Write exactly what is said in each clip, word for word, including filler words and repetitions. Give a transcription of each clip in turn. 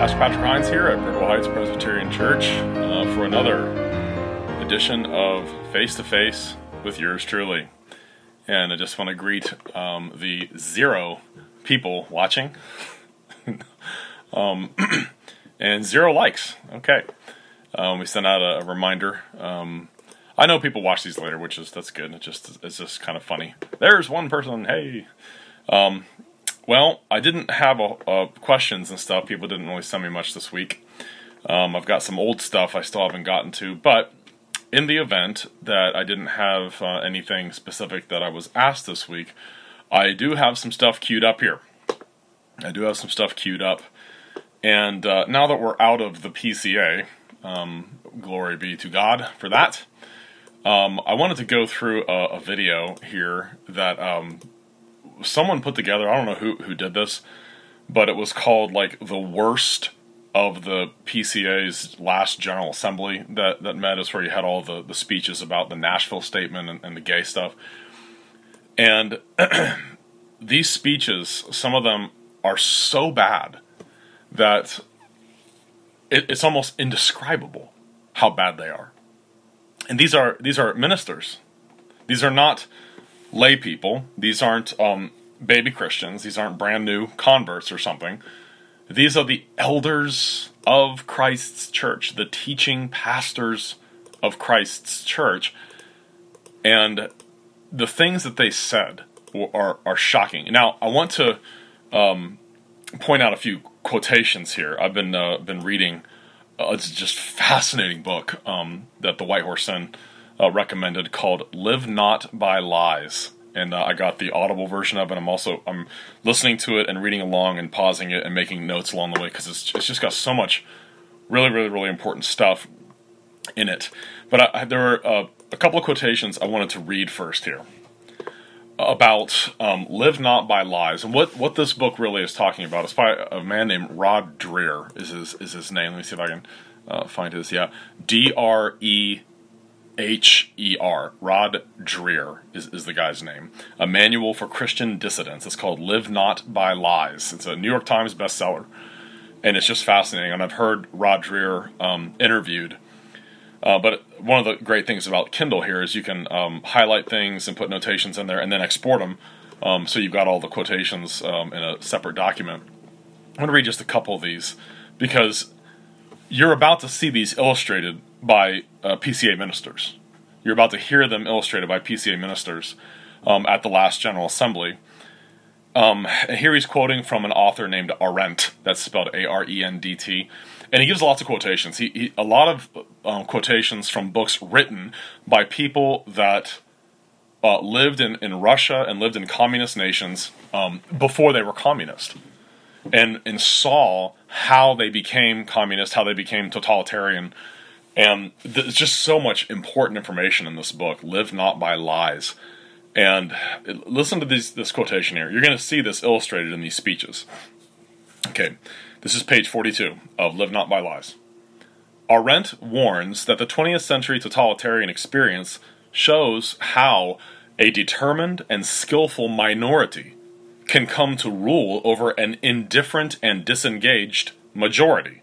Pastor Patrick Hines here at Brittle Heights Presbyterian Church uh, for another edition of Face to Face with yours truly. And I just want to greet um, the zero people watching um, and zero likes. Okay, um, we sent out a, a reminder. Um, I know people watch these later, which is that's good. It just it's just kind of funny. There's one person. Hey. Um, Well, I didn't have a, a questions and stuff. People didn't really send me much this week. Um, I've got some old stuff I still haven't gotten to. But in the event that I didn't have uh, anything specific that I was asked this week, I do have some stuff queued up here. I do have some stuff queued up. And uh, now that we're out of the P C A, um, glory be to God for that, um, I wanted to go through a, a video here that... Um, someone put together. I don't know who who did this, but it was called like the worst of the P C A's last General Assembly that, that met. Is where you had all the, the speeches about the Nashville Statement and, and the gay stuff. And these speeches, some of them are so bad that it, it's almost indescribable how bad they are. And these are these are ministers. These are not lay people. These aren't um, baby Christians. These aren't brand new converts or something. These are the elders of Christ's church, the teaching pastors of Christ's church. And the things that they said are, are shocking. Now, I want to um, point out a few quotations here. I've been uh, been reading. Uh, it's just a fascinating book um, that the White Horse Inn Uh, recommended called Live Not by Lies, and uh, I got the Audible version of it. I'm also I'm listening to it and reading along and pausing it and making notes along the way because it's it's just got so much really really really important stuff in it. But I, there were uh, a couple of quotations I wanted to read first here about um, Live Not by Lies, and what, what this book really is talking about. It's by a man named Rod Dreher is his is his name. Let me see if I can uh, find his yeah D R E H E R, Rod Dreher is, is the guy's name. A Manual for Christian Dissidents. It's called Live Not by Lies. It's a New York Times bestseller, and it's just fascinating. And I've heard Rod Dreher um, interviewed. Uh, but one of the great things about Kindle here is you can um, highlight things and put notations in there and then export them. Um, so you've got all the quotations um, in a separate document. I'm going to read just a couple of these because you're about to see these illustrated by uh, P C A ministers. You're about to hear them illustrated by P C A ministers um, at the last General Assembly. Um, and here he's quoting from an author named Arendt. That's spelled A R E N D T. And he gives lots of quotations. He, he a lot of um, quotations from books written by people that uh, lived in, in Russia and lived in communist nations um, before they were communist. And, and saw how they became communist, how they became totalitarian. And there's just so much important information in this book, Live Not by Lies. And listen to this, this quotation here. You're going to see this illustrated in these speeches. Okay, this is page forty-two of Live Not by Lies. Arendt warns that the twentieth century totalitarian experience shows how a determined and skillful minority can come to rule over an indifferent and disengaged majority.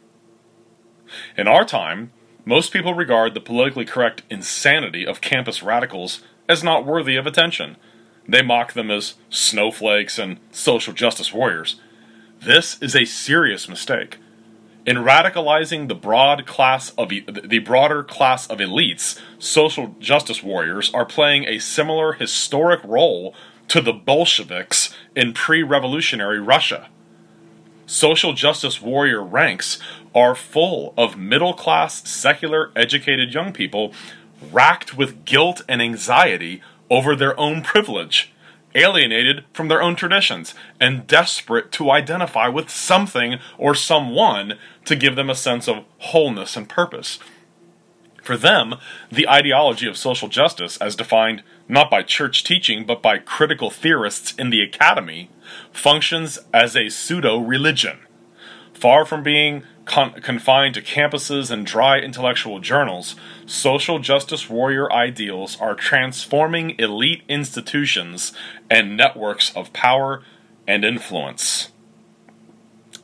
In our time, most people regard the politically correct insanity of campus radicals as not worthy of attention. They mock them as snowflakes and social justice warriors. This is a serious mistake. In radicalizing the broad class of e- the broader class of elites, social justice warriors are playing a similar historic role to the Bolsheviks in pre-revolutionary Russia. Social justice warrior ranks are full of middle-class, secular, educated young people racked with guilt and anxiety over their own privilege, alienated from their own traditions, and desperate to identify with something or someone to give them a sense of wholeness and purpose. For them, the ideology of social justice, as defined not by church teaching but by critical theorists in the academy, functions as a pseudo-religion. Far from being con- confined to campuses and dry intellectual journals, social justice warrior ideals are transforming elite institutions and networks of power and influence.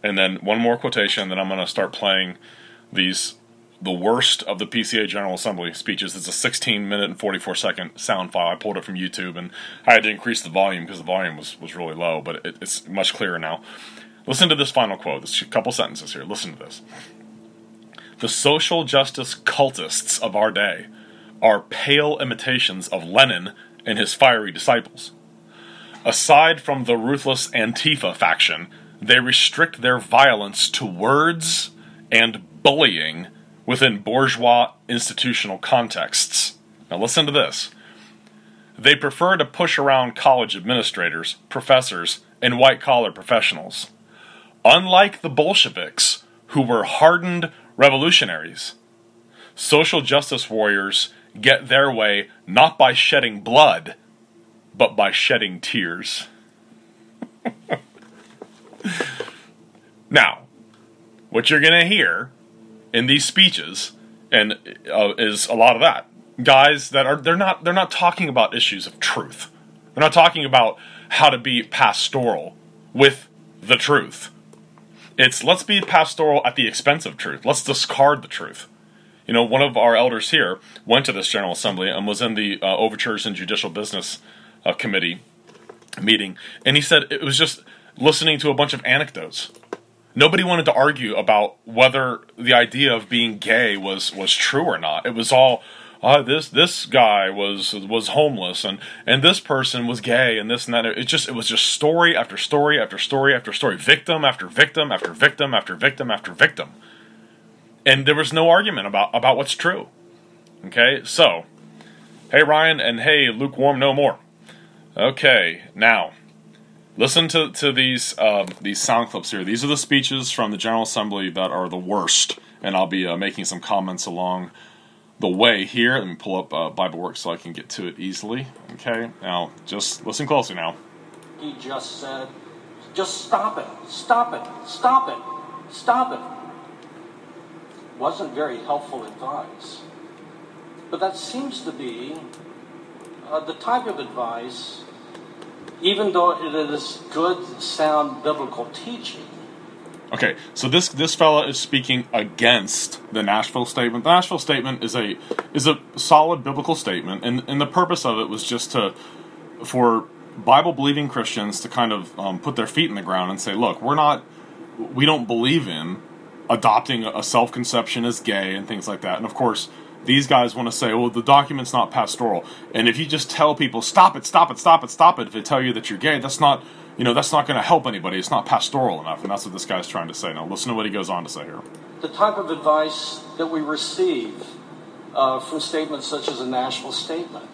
And then one more quotation, then I'm going to start playing these, the worst of the P C A General Assembly speeches. It's a sixteen minute and forty-four second sound file. I pulled it from YouTube, and I had to increase the volume because the volume was, was really low, but it, it's much clearer now. Listen to this final quote. There's a couple sentences here. Listen to this. The social justice cultists of our day are pale imitations of Lenin and his fiery disciples. Aside from the ruthless Antifa faction, they restrict their violence to words and bullying within bourgeois institutional contexts. Now listen to this. They prefer to push around college administrators, professors, and white-collar professionals. Unlike the Bolsheviks, who were hardened revolutionaries, social justice warriors get their way not by shedding blood, but by shedding tears. Now, what you're going to hear in these speeches and uh, is a lot of that. Guys that are they're not they're not talking about issues of truth. They're not talking about how to be pastoral with the truth. It's let's be pastoral at the expense of truth. Let's discard the truth. You know, one of our elders here went to this General Assembly and was in the uh, Overtures and Judicial Business uh, Committee meeting, and he said it was just listening to a bunch of anecdotes. Nobody wanted to argue about whether the idea of being gay was, was true or not. It was all, uh, this this guy was was homeless, and, and this person was gay, and this and that. It just it was just story after story after story after story, victim after victim after victim after victim after victim, and there was no argument about about what's true. Okay, so, hey Ryan, and hey Lukewarm No More. Okay, now listen to to these uh, these sound clips here. These are the speeches from the General Assembly that are the worst, and I'll be uh, making some comments along the way here. Let me pull up uh, BibleWorks so I can get to it easily. Okay, now just listen closely now. He just said, just stop it, stop it, stop it, stop it. Wasn't very helpful advice. But that seems to be uh, the type of advice, even though it is good, sound biblical teaching. Okay, so this this fella is speaking against the Nashville Statement. The Nashville Statement is a is a solid biblical statement, and, and the purpose of it was just to for Bible-believing Christians to kind of um, put their feet in the ground and say, look, we're not, we don't believe in adopting a self-conception as gay and things like that. And of course, these guys want to say, well, the document's not pastoral. And if you just tell people, stop it, stop it, stop it, stop it, if they tell you that you're gay, that's not, you know, that's not going to help anybody. It's not pastoral enough. And that's what this guy's trying to say. Now, listen to what he goes on to say here. The type of advice that we receive uh, from statements such as a Nashville Statement.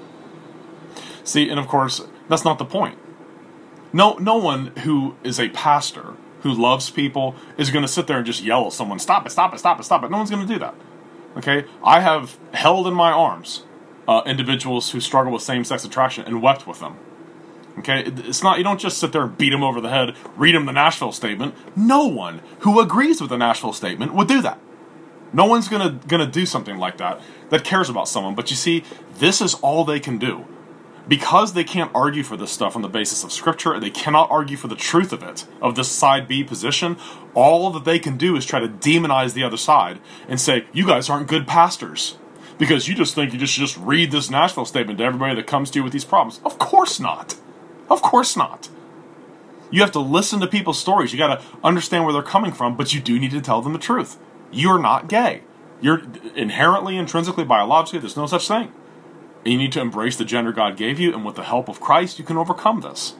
See, and of course, that's not the point. No, no one who is a pastor who loves people is going to sit there and just yell at someone, stop it, stop it, stop it, stop it. No one's going to do that. Okay? I have held in my arms uh, individuals who struggle with same-sex attraction and wept with them. Okay? It's not, you don't just sit there and beat them over the head, read them the Nashville Statement. No one who agrees with the Nashville Statement would do that. No one's going to going to do something like that that cares about someone. But you see, this is all they can do. Because they can't argue for this stuff on the basis of Scripture, and they cannot argue for the truth of it, of this side B position, all that they can do is try to demonize the other side and say, you guys aren't good pastors. Because you just think you just, just read this Nashville Statement to everybody that comes to you with these problems. Of course not. Of course not. You have to listen to people's stories. You got to understand where they're coming from, but you do need to tell them the truth. You're not gay. You're inherently, intrinsically, biologically, there's no such thing. And you need to embrace the gender God gave you, and with the help of Christ, you can overcome this.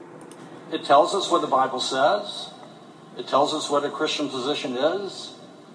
It tells us what the Bible says. It tells us what a Christian position is.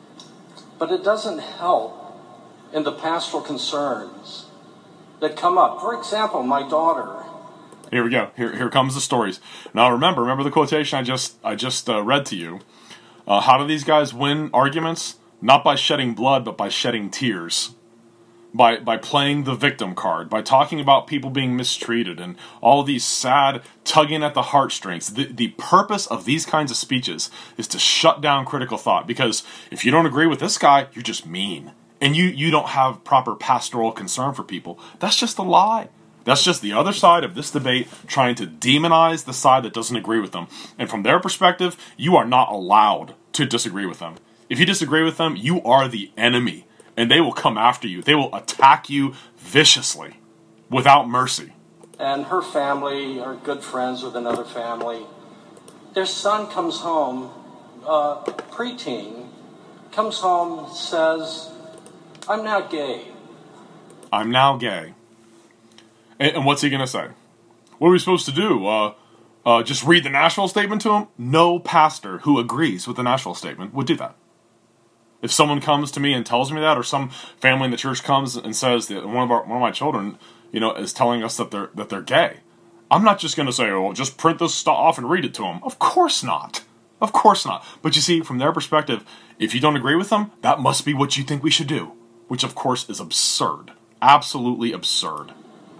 But it doesn't help in the pastoral concerns that come up. For example, my daughter. Here we go. Here, here comes the stories. Now remember, remember the quotation I just I just uh, read to you. Uh, how do these guys win arguments? Not by shedding blood, but by shedding tears. By by playing the victim card, by talking about people being mistreated and all these sad tugging at the heartstrings. The, the purpose of these kinds of speeches is to shut down critical thought, because if you don't agree with this guy, you're just mean. And you, you don't have proper pastoral concern for people. That's just a lie. That's just the other side of this debate trying to demonize the side that doesn't agree with them. And from their perspective, you are not allowed to disagree with them. If you disagree with them, you are the enemy, and they will come after you. They will attack you viciously, without mercy. And her family are good friends with another family. Their son comes home, uh, preteen, comes home, says, I'm now gay. I'm now gay. And, and what's he going to say? What are we supposed to do? Uh, uh, just read the Nashville statement to him? No pastor who agrees with the Nashville statement would do that. If someone comes to me and tells me that, or some family in the church comes and says that one of our one of my children, you know, is telling us that they're that they're gay, I'm not just going to say, "Oh, well, just print this stuff off and read it to them." Of course not. Of course not. But you see, from their perspective, if you don't agree with them, that must be what you think we should do, which of course is absurd, absolutely absurd.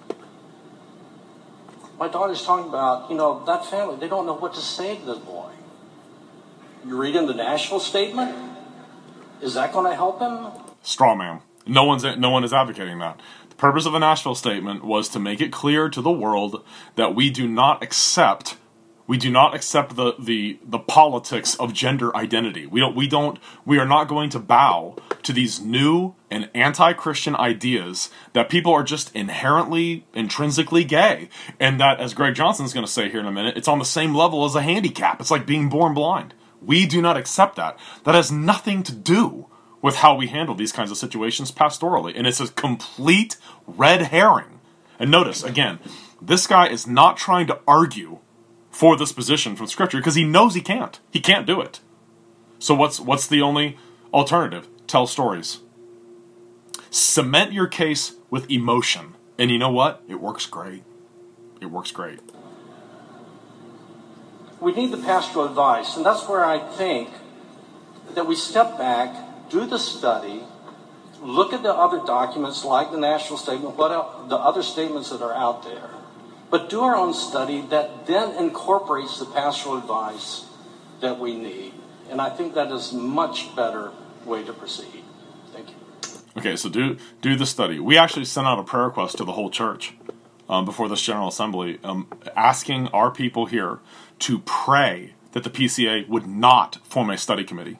My daughter's talking about, you know, that family. They don't know what to say to this boy. You read him the Nashville statement. Is that going to help him? Straw man. No one's no one is advocating that. The purpose of the Nashville statement was to make it clear to the world that we do not accept we do not accept the the the politics of gender identity. We don't we don't we are not going to bow to these new and anti-Christian ideas that people are just inherently intrinsically gay, and that, as Greg Johnson's going to say here in a minute, it's on the same level as a handicap. It's like being born blind. We do not accept that. That has nothing to do with how we handle these kinds of situations pastorally. And it's a complete red herring. And notice, again, this guy is not trying to argue for this position from Scripture because he knows he can't. He can't do it. So what's what's the only alternative? Tell stories. Cement your case with emotion. And you know what? It works great. It works great. We need the pastoral advice, and that's where I think that we step back, do the study, look at the other documents like the Nashville Statement, what else, the other statements that are out there, but do our own study that then incorporates the pastoral advice that we need. And I think that is a much better way to proceed. Thank you. Okay, so do do the study. We actually sent out a prayer request to the whole church um, before this General Assembly, um, asking our people here to pray that the P C A would not form a study committee.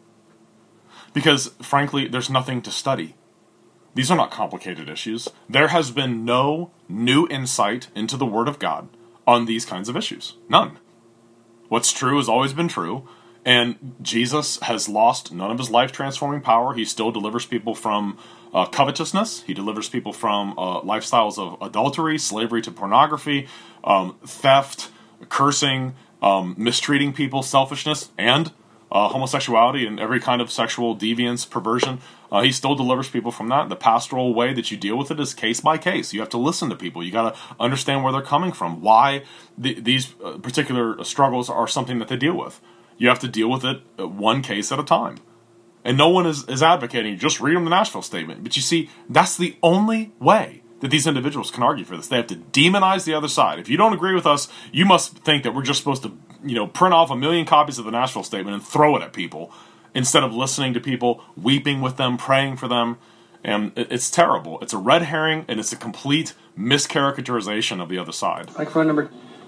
Because, frankly, there's nothing to study. These are not complicated issues. There has been no new insight into the Word of God on these kinds of issues. None. What's true has always been true, and Jesus has lost none of his life-transforming power. He still delivers people from uh, covetousness. He delivers people from uh, lifestyles of adultery, slavery to pornography, um, theft, cursing, Um, mistreating people, selfishness, and uh, homosexuality and every kind of sexual deviance, perversion. Uh, he still delivers people from that. The pastoral way that you deal with it is case by case. You have to listen to people. You got to understand where they're coming from, why the, these uh, particular struggles are something that they deal with. You have to deal with it one case at a time. And no one is, is advocating, just read them the Nashville Statement. But you see, that's the only way that these individuals can argue for this. They have to demonize the other side. If you don't agree with us, you must think that we're just supposed to, you know, print off a million copies of the Nashville Statement and throw it at people instead of listening to people, weeping with them, praying for them. And it's terrible. It's a red herring, and it's a complete mischaracterization of the other side. Microphone number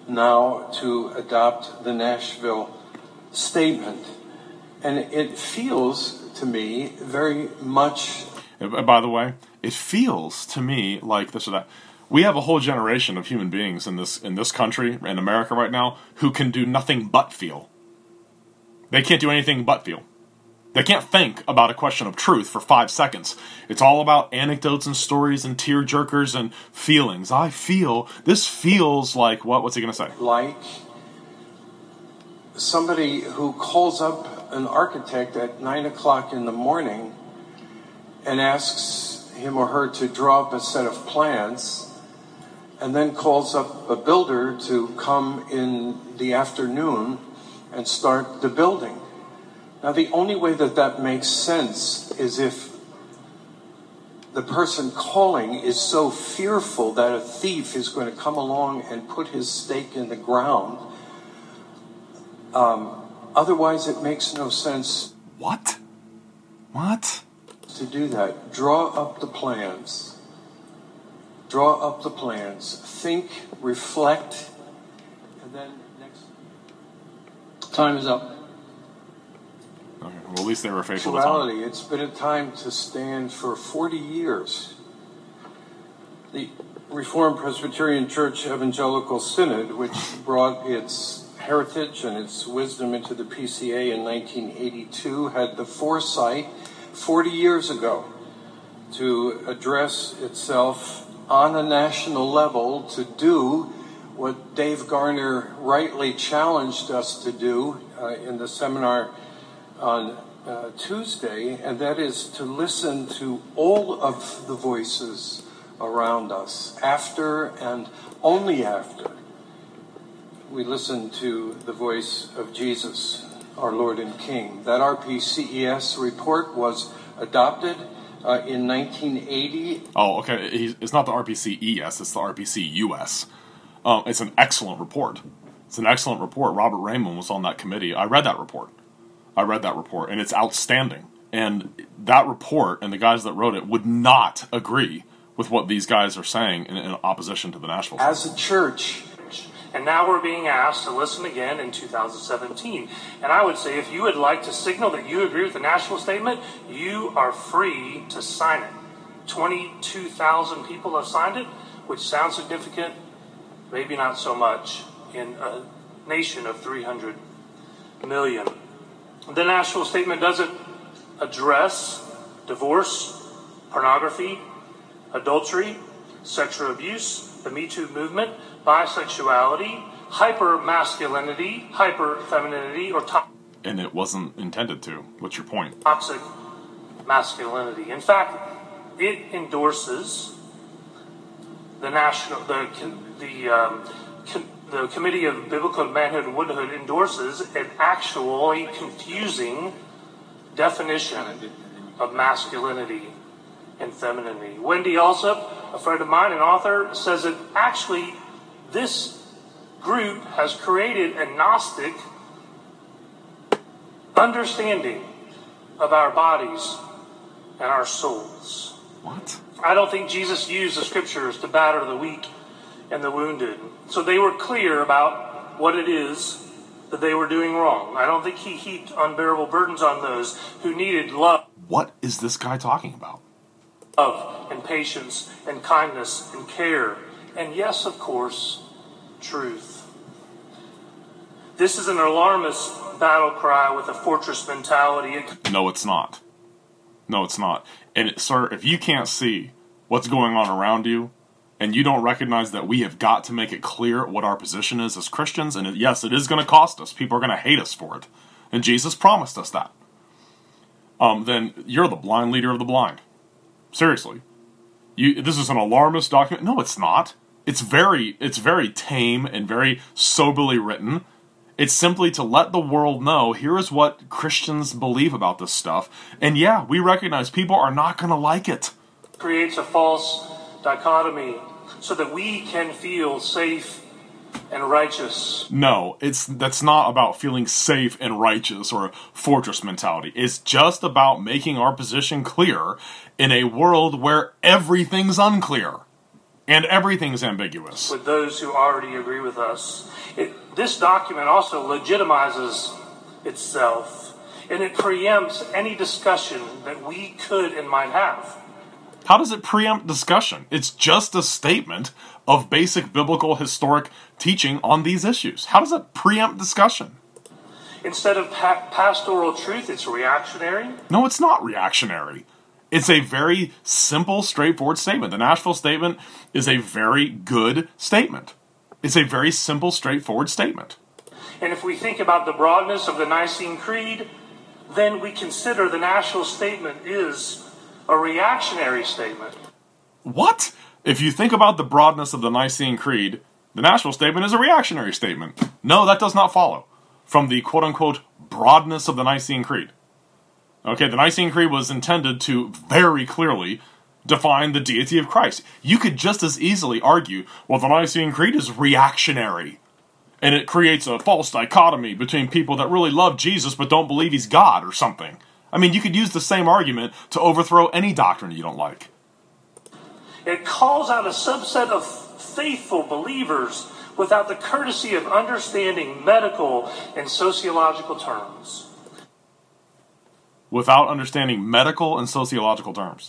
now to adopt the Nashville Statement. And it feels to me very much... By the way, it feels to me like this or that. We have a whole generation of human beings in this in this country, in America right now, who can do nothing but feel. They can't do anything but feel. They can't think about a question of truth for five seconds. It's all about anecdotes and stories and tear-jerkers and feelings. I feel, this feels like, what? What's he going to say? Like somebody who calls up an architect at nine o'clock in the morning and asks him or her to draw up a set of plans, and then calls up a builder to come in the afternoon and start the building. Now, the only way that that makes sense is if the person calling is so fearful that a thief is going to come along and put his stake in the ground. Um, otherwise, it makes no sense. What? What? To do that. Draw up the plans. draw up the plans, think, reflect, and then next. Time is up. Okay, well, at least they were faithful to time. Sexuality, it's been a time to stand for forty years. The Reformed Presbyterian Church Evangelical Synod, which brought its heritage and its wisdom into the P C A in nineteen eighty-two, had the foresight forty years ago to address itself on a national level to do what Dave Garner rightly challenged us to do uh, in the seminar on uh, Tuesday, and that is to listen to all of the voices around us after and only after we listen to the voice of Jesus, our Lord and King. That R P C E S report was adopted uh, in nineteen eighty. Oh, okay. He's, it's not the R P C E S, it's the R P C U S. Um, it's an excellent report. It's an excellent report. Robert Raymond was on that committee. I read that report. I read that report, and it's outstanding. And that report and the guys that wrote it would not agree with what these guys are saying in, in opposition to the Nashville As Statement. a church. And now we're being asked to listen again in two thousand seventeen. And I would say if you would like to signal that you agree with the Nashville Statement, you are free to sign it. twenty-two thousand people have signed it, which sounds significant, maybe not so much, in a nation of three hundred million. The Nashville Statement doesn't address divorce, pornography, adultery, sexual abuse, the Me Too movement, bisexuality, hyper-masculinity, hyper-femininity, or to- And it wasn't intended to. What's your point? toxic masculinity. In fact, it endorses the national, the the um, com, the Committee of Biblical Manhood and Womanhood endorses an actually confusing definition of masculinity and femininity. Wendy Alsop, a friend of mine, an author, says that actually this group has created a Gnostic understanding of our bodies and our souls. What? I don't think Jesus used the scriptures to batter the weak and the wounded. So they were clear about what it is that they were doing wrong. I don't think he heaped unbearable burdens on those who needed love. What is this guy talking about? Love and patience and kindness and care. And yes, of course, truth. This is an alarmist battle cry with a fortress mentality. No, it's not. No, it's not. And, it, sir, if you can't see what's going on around you, and you don't recognize that we have got to make it clear what our position is as Christians, and it, yes, it is going to cost us. People are going to hate us for it. And Jesus promised us that. Um, then you're the blind leader of the blind. Seriously. You, this is an alarmist document. No, it's not. It's very, it's very tame and very soberly written. It's simply to let the world know, here is what Christians believe about this stuff. And yeah, we recognize people are not going to like it. Creates a false dichotomy so that we can feel safe and righteous. No, it's that's not about feeling safe and righteous or a fortress mentality. It's just about making our position clear in a world where everything's unclear and everything's ambiguous. With those who already agree with us. It, this document also legitimizes itself, and it preempts any discussion that we could and might have. How does it preempt discussion? It's just a statement of basic biblical historic teaching on these issues. How does it preempt discussion? Instead of pa- pastoral truth, it's reactionary. No, it's not reactionary. It's a very simple, straightforward statement. The Nashville Statement is a very good statement. It's a very simple, straightforward statement. And if we think about the broadness of the Nicene Creed, then we consider the Nashville Statement is a reactionary statement. What? If you think about the broadness of the Nicene Creed, the Nashville Statement is a reactionary statement. No, that does not follow from the quote-unquote broadness of the Nicene Creed. Okay, the Nicene Creed was intended to very clearly define the deity of Christ. You could just as easily argue, well, the Nicene Creed is reactionary. And it creates a false dichotomy between people that really love Jesus but don't believe he's God or something. I mean, you could use the same argument to overthrow any doctrine you don't like. It calls out a subset of faithful believers without the courtesy of understanding medical and sociological terms. Without understanding medical and sociological terms.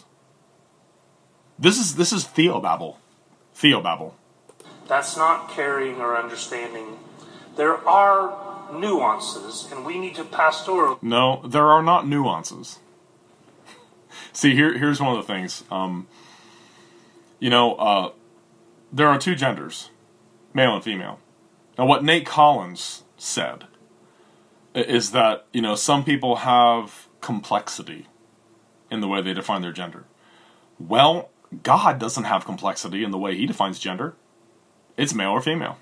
This is this is theobabble. Theobabble. That's not caring or understanding. There are nuances, and we need to pastoral. No, there are not nuances. See, here here's one of the things. Um, you know, uh, there are two genders, male and female. Now, what Nate Collins said is that, you know, some people have complexity in the way they define their gender. Well, God doesn't have complexity in the way he defines gender. It's male or female.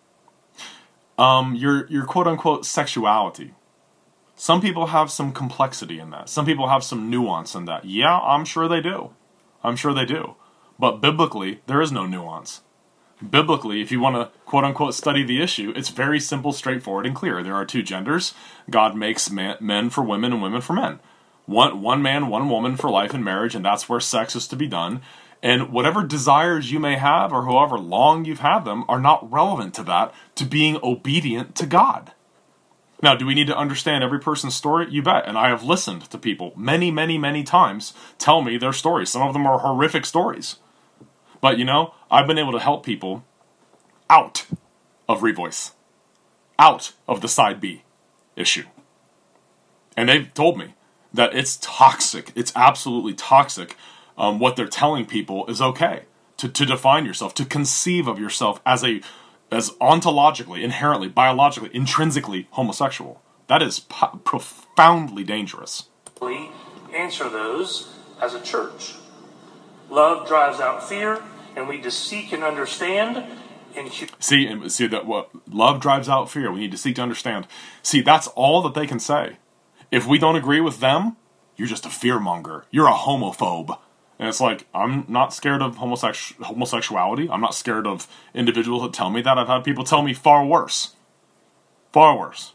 Um, your your quote-unquote sexuality. Some people have some complexity in that. Some people have some nuance in that. Yeah, I'm sure they do. I'm sure they do. But biblically, there is no nuance. Biblically, if you want to quote-unquote study the issue, it's very simple, straightforward, and clear. There are two genders. God makes man, men for women and women for men. One, one man, one woman for life and marriage, and that's where sex is to be done. And whatever desires you may have, or however long you've had them, are not relevant to that, to being obedient to God. Now, do we need to understand every person's story? You bet. And I have listened to people many, many, many times tell me their stories. Some of them are horrific stories. But, you know, I've been able to help people out of Revoice. Out of the side B issue. And they've told me that it's toxic. It's absolutely toxic. Um, what they're telling people is okay. To, to define yourself, to conceive of yourself as a as ontologically, inherently, biologically, intrinsically homosexual. That is po- profoundly dangerous. We answer those as a church. Love drives out fear, and we need to seek and understand. And hu- see, and see that what love drives out fear. We need to seek to understand. See, that's all that they can say. If we don't agree with them, you're just a fearmonger. You're a homophobe. And it's like, I'm not scared of homosex- homosexuality. I'm not scared of individuals that tell me that. I've had people tell me far worse. Far worse.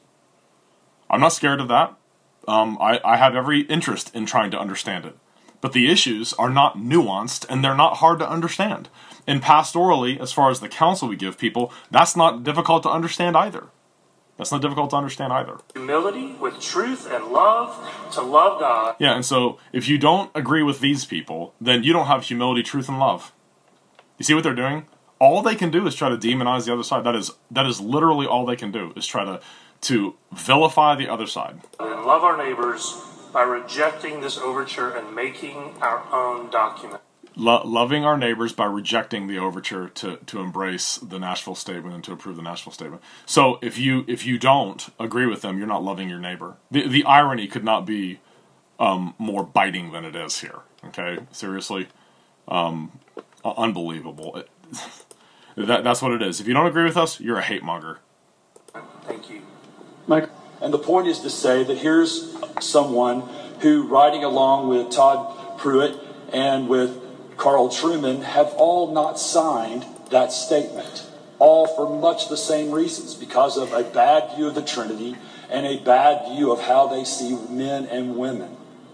I'm not scared of that. Um, I, I have every interest in trying to understand it. But the issues are not nuanced, and they're not hard to understand. And pastorally, as far as the counsel we give people, that's not difficult to understand either. That's not difficult to understand either. Humility with truth and love to love God. Yeah, and so if you don't agree with these people, then you don't have humility, truth, and love. You see what they're doing? All they can do is try to demonize the other side. That is that is literally all they can do, is try to, to vilify the other side. And love our neighbors by rejecting this overture and making our own document. Lo- loving our neighbors by rejecting the overture to, to embrace the Nashville Statement and to approve the Nashville Statement. So if you if you don't agree with them, you're not loving your neighbor. The the irony could not be um, more biting than it is here. Okay, seriously, um, unbelievable. It, that that's what it is. If you don't agree with us, you're a hate monger. Thank you, Mike. And the point is to say that here's someone who, riding along with Todd Pruitt and with Carl Trueman, have all not signed that statement, all for much the same reasons, because of a bad view of the Trinity and a bad view of how they see men and women.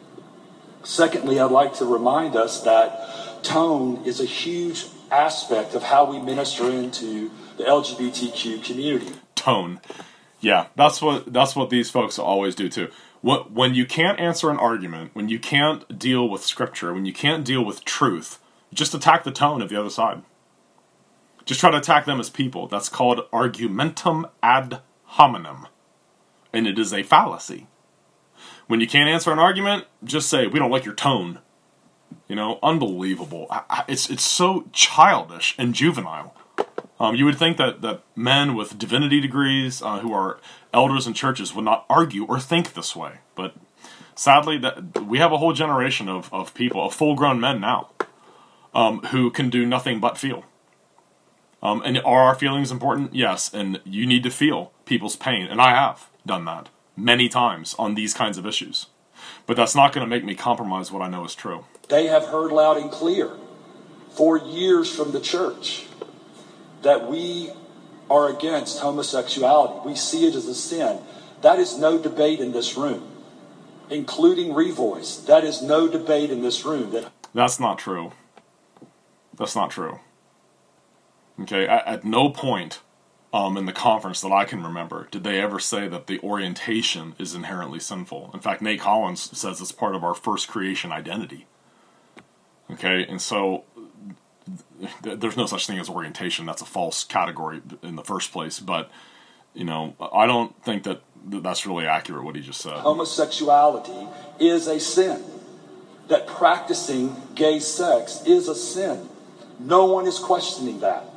Secondly, I'd like to remind us that tone is a huge aspect of how we minister into the L G B T Q community. Tone. Yeah, that's what that's what these folks always do too. When you can't answer an argument, when you can't deal with scripture, when you can't deal with truth, just attack the tone of the other side. Just try to attack them as people. That's called argumentum ad hominem. And it is a fallacy. When you can't answer an argument, just say, we don't like your tone. You know, unbelievable. It's it's so childish and juvenile. Um, you would think that, that men with divinity degrees uh, who are elders in churches would not argue or think this way. But sadly, that we have a whole generation of, of people, of full-grown men now, um, who can do nothing but feel. Um, and are our feelings important? Yes, and you need to feel people's pain. And I have done that many times on these kinds of issues. But that's not going to make me compromise what I know is true. They have heard loud and clear for years from the church that we are against homosexuality. We see it as a sin. That is no debate in this room, including Revoice. That is no debate in this room. That That's not true. That's not true. Okay, at, at no point um, in the conference that I can remember did they ever say that the orientation is inherently sinful. In fact, Nate Collins says it's part of our first creation identity. Okay, and so th- there's no such thing as orientation. That's a false category in the first place. But, you know, I don't think that th- that's really accurate what he just said. Homosexuality is a sin. That practicing gay sex is a sin. No one is questioning that.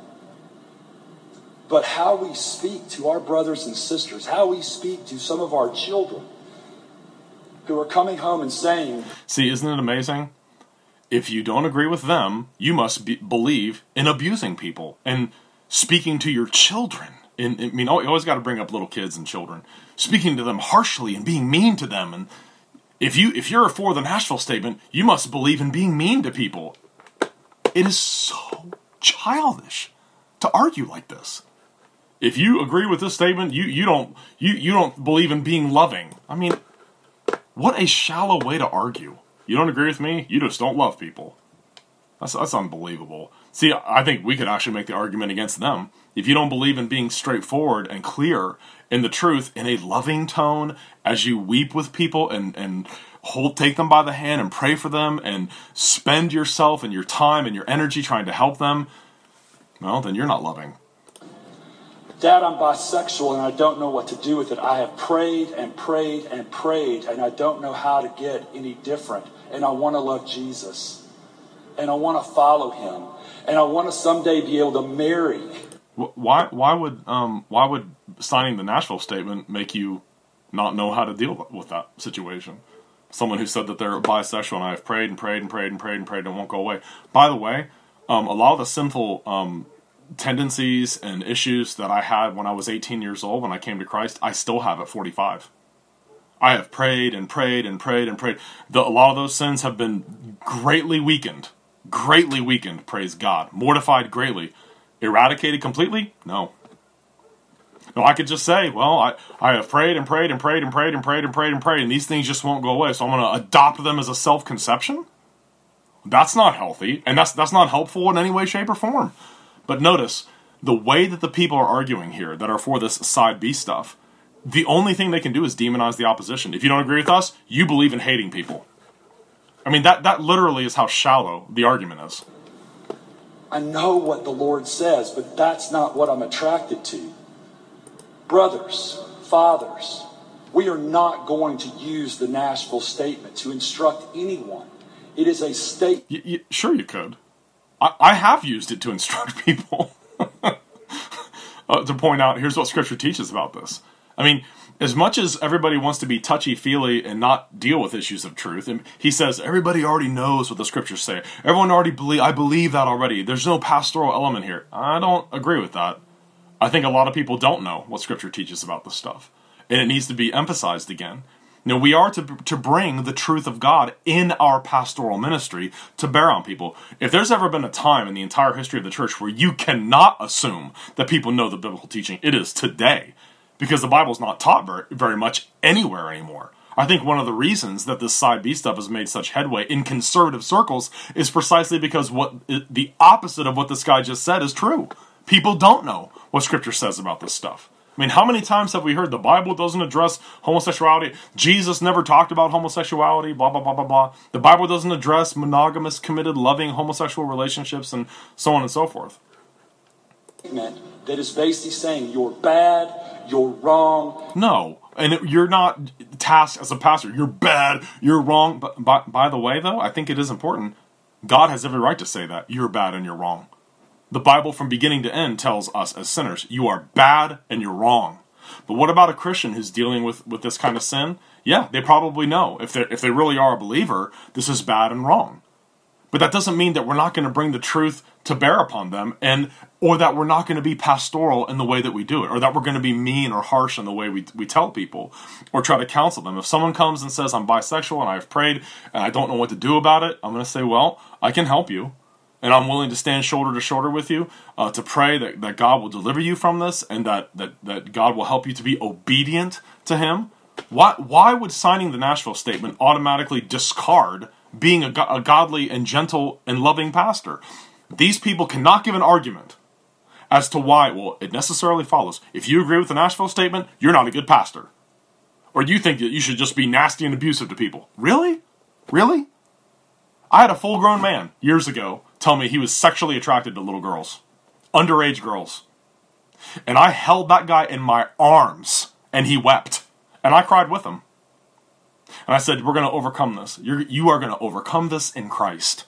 But how we speak to our brothers and sisters, how we speak to some of our children who are coming home and saying... See, isn't it amazing? If you don't agree with them, you must be, believe in abusing people and speaking to your children. And, I mean, you always got to bring up little kids and children. Speaking to them harshly and being mean to them. And if, you, if you're for the Nashville Statement, you must believe in being mean to people. It is so childish to argue like this. If you agree with this statement, you, you don't you, you don't believe in being loving. I mean, what a shallow way to argue. You don't agree with me? You just don't love people. That's that's unbelievable. See, I think we could actually make the argument against them. If you don't believe in being straightforward and clear in the truth in a loving tone as you weep with people and, and hold take them by the hand and pray for them and spend yourself and your time and your energy trying to help them, well, then you're not loving. Dad, I'm bisexual and I don't know what to do with it. I have prayed and prayed and prayed and I don't know how to get any different. And I want to love Jesus. And I want to follow him. And I want to someday be able to marry. Why why would um why would signing the Nashville Statement make you not know how to deal with that situation? Someone who said that they're bisexual and I've prayed and prayed and prayed and prayed and prayed and it won't go away. By the way, um, a lot of the sinful um tendencies and issues that I had when I was eighteen years old when I came to Christ, I still have at forty-five. I have prayed and prayed and prayed and prayed. The, a lot of those sins have been greatly weakened. Greatly weakened, praise God. Mortified greatly. Eradicated completely? No. No, I could just say, well, I, I have prayed and prayed and prayed and prayed and prayed and prayed and prayed and these things just won't go away, so I'm going to adopt them as a self-conception? That's not healthy, and that's that's not helpful in any way, shape, or form. But notice, the way that the people are arguing here that are for this side B stuff, the only thing they can do is demonize the opposition. If you don't agree with us, you believe in hating people. I mean, that, that literally is how shallow the argument is. I know what the Lord says, but that's not what I'm attracted to. Brothers, fathers, we are not going to use the Nashville Statement to instruct anyone. It is a state... Y- y- sure you could. I, I have used it to instruct people. uh, to point out, here's what Scripture teaches about this. I mean, as much as everybody wants to be touchy-feely and not deal with issues of truth, and he says, everybody already knows what the Scriptures say. Everyone already believe. I believe that already. There's no pastoral element here. I don't agree with that. I think a lot of people don't know what Scripture teaches about this stuff. And it needs to be emphasized again. Now, we are to to bring the truth of God in our pastoral ministry to bear on people. If there's ever been a time in the entire history of the church where you cannot assume that people know the biblical teaching, it is today. Because the Bible's not taught very, very much anywhere anymore. I think one of the reasons that this side B stuff has made such headway in conservative circles is precisely because what the opposite of what this guy just said is true. People don't know what Scripture says about this stuff. I mean, how many times have we heard the Bible doesn't address homosexuality? Jesus never talked about homosexuality, blah, blah, blah, blah, blah. The Bible doesn't address monogamous, committed, loving homosexual relationships and so on and so forth. That is basically saying you're bad, you're wrong. No, and it, you're not tasked as a pastor. You're bad, you're wrong. But by, by the way, though, I think it is important. God has every right to say that. You're bad and you're wrong. The Bible from beginning to end tells us as sinners, you are bad and you're wrong. But what about a Christian who's dealing with, with this kind of sin? Yeah, they probably know. If they if they really are a believer, this is bad and wrong. But that doesn't mean that we're not going to bring the truth to bear upon them, and or that we're not going to be pastoral in the way that we do it, or that we're going to be mean or harsh in the way we we tell people, or try to counsel them. If someone comes and says, I'm bisexual and I've prayed and I don't know what to do about it, I'm going to say, well, I can help you. And I'm willing to stand shoulder to shoulder with you uh, to pray that, that God will deliver you from this and that, that, that God will help you to be obedient to Him. Why, why would signing the Nashville Statement automatically discard being a, a godly and gentle and loving pastor? These people cannot give an argument as to why, well, it necessarily follows. If you agree with the Nashville statement, you're not a good pastor. Or you think that you should just be nasty and abusive to people. Really? Really? I had a full-grown man years ago tell me he was sexually attracted to little girls. Underage girls. And I held that guy in my arms, and he wept. And I cried with him. And I said, we're going to overcome this. You're, you are going to overcome this in Christ.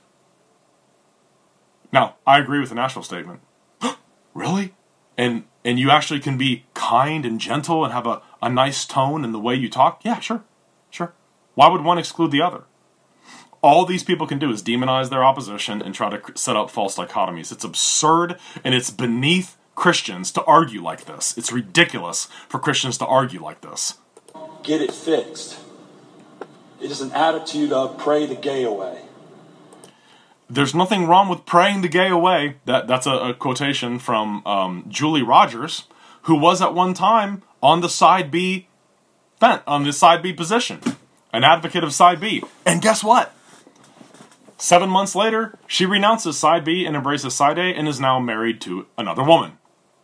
Now, I agree with the Nashville statement. Really? And and you actually can be kind and gentle and have a, a nice tone in the way you talk? Yeah, sure. Sure. Why would one exclude the other? All these people can do is demonize their opposition and try to set up false dichotomies. It's absurd, and it's beneath Christians to argue like this. It's ridiculous for Christians to argue like this. Get it fixed. It is an attitude of pray the gay away. There's nothing wrong with praying the gay away. That That's a, a quotation from um, Julie Rogers, who was at one time on the side B, on the side B position, an advocate of side B. And guess what? Seven months later, she renounces side B and embraces side A and is now married to another woman.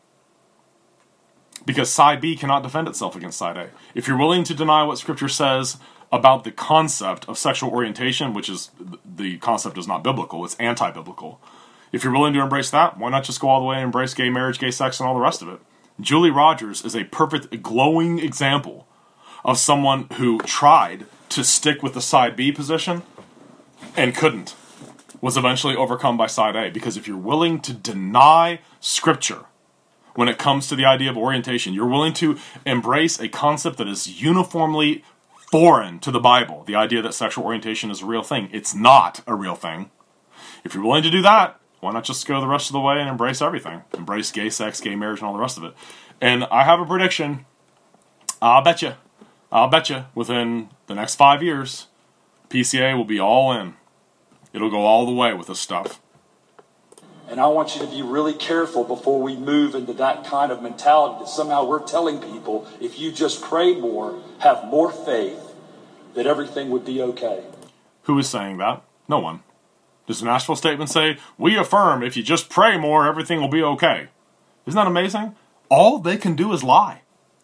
Because side B cannot defend itself against side A. If you're willing to deny what Scripture says about the concept of sexual orientation, which is, the concept is not biblical, it's anti-biblical. If you're willing to embrace that, why not just go all the way and embrace gay marriage, gay sex, and all the rest of it? Julie Rogers is a perfect, glowing example of someone who tried to stick with the side B position and couldn't. Was eventually overcome by side A. Because if you're willing to deny Scripture when it comes to the idea of orientation, you're willing to embrace a concept that is uniformly foreign to the Bible, the idea that sexual orientation is a real thing. It's not a real thing. If you're willing to do that, why not just go the rest of the way and embrace everything? Embrace gay sex, gay marriage, and all the rest of it. And I have a prediction. I'll bet you. I'll bet you within the next five years, P C A will be all in. It'll go all the way with this stuff. And I want you to be really careful before we move into that kind of mentality that somehow we're telling people, if you just pray more, have more faith, that everything would be okay. Who is saying that? No one. Does the Nashville statement say, we affirm if you just pray more, everything will be okay? Isn't that amazing? All they can do is lie.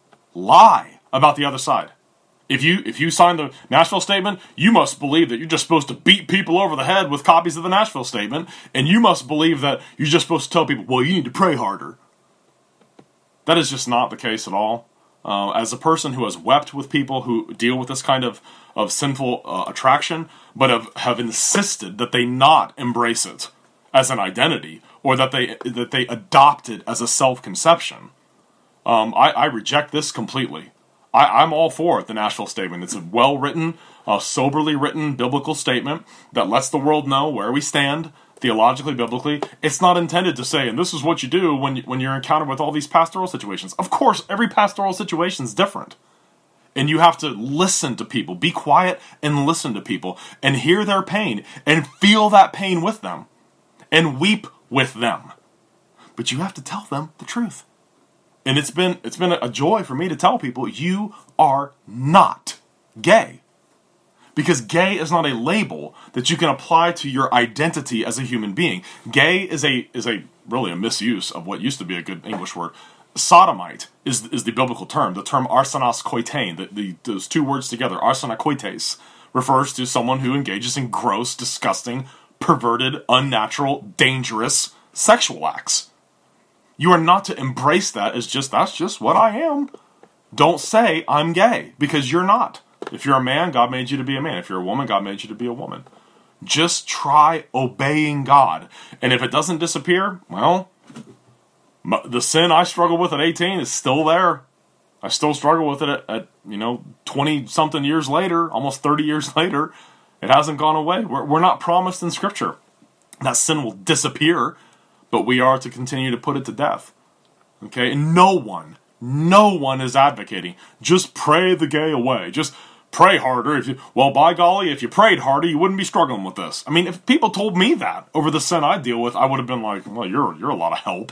Lie about the other side. If you if you sign the Nashville statement, you must believe that you're just supposed to beat people over the head with copies of the Nashville statement, and you must believe that you're just supposed to tell people, well, you need to pray harder. That is just not the case at all. Uh, as a person who has wept with people who deal with this kind of, of sinful uh, attraction, but have, have insisted that they not embrace it as an identity, or that they that they adopt it as a self-conception, um, I, I reject this completely. I, I'm all for the Nashville statement. It's a well-written, uh, soberly written biblical statement that lets the world know where we stand theologically, biblically. It's not intended to say, and this is what you do when, when you're encountered with all these pastoral situations. Of course, every pastoral situation is different. And you have to listen to people. Be quiet and listen to people and hear their pain and feel that pain with them and weep with them. But you have to tell them the truth. And it's been it's been a joy for me to tell people, you are not gay. Because gay is not a label that you can apply to your identity as a human being. Gay is a is a really a misuse of what used to be a good English word. Sodomite is is the biblical term. The term arsenos koitein, the, the, those two words together, arsenakoites, refers to someone who engages in gross, disgusting, perverted, unnatural, dangerous sexual acts. You are not to embrace that as just, that's just what I am. Don't say I'm gay, because you're not. If you're a man, God made you to be a man. If you're a woman, God made you to be a woman. Just try obeying God. And if it doesn't disappear, well, the sin I struggled with at eighteen is still there. I still struggle with it at, at you know, twenty-something years later, almost thirty years later. It hasn't gone away. We're, we're not promised in Scripture that sin will disappear, but we are to continue to put it to death. Okay? And no one, no one is advocating, just pray the gay away. Just pray harder. If you, well, by golly, if you prayed harder, you wouldn't be struggling with this. I mean, if people told me that over the sin I deal with, I would have been like, well, you're you're a lot of help.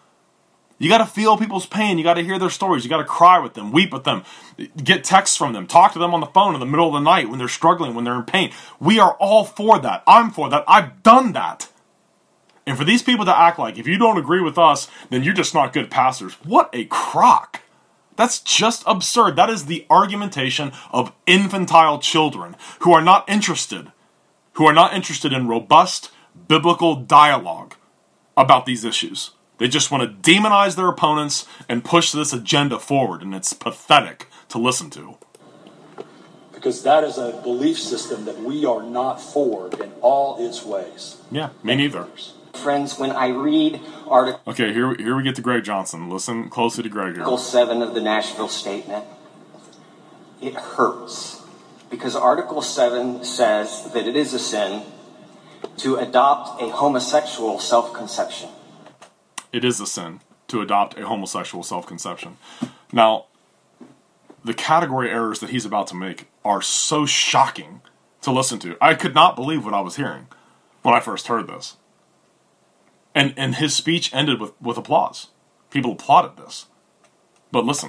You got to feel people's pain. You got to hear their stories. You got to cry with them, weep with them, get texts from them, talk to them on the phone in the middle of the night when they're struggling, when they're in pain. We are all for that. I'm for that. I've done that. And for these people to act like, if you don't agree with us, then you're just not good pastors. What a crock. That's just absurd. That is the argumentation of infantile children who are not interested, who are not interested in robust biblical dialogue about these issues. They just want to demonize their opponents and push this agenda forward, and it's pathetic to listen to. Because that is a belief system that we are not for in all its ways. Yeah, me neither. Friends, when I read Article Okay, here, here we get to Greg Johnson. Listen closely to Greg here. seven of the Nashville Statement, it hurts. Because Article seven says that it is a sin to adopt a homosexual self-conception. It is a sin to adopt a homosexual self-conception. Now, the category errors that he's about to make are so shocking to listen to. I could not believe what I was hearing when I first heard this. And and his speech ended with, with applause. People applauded this. But listen.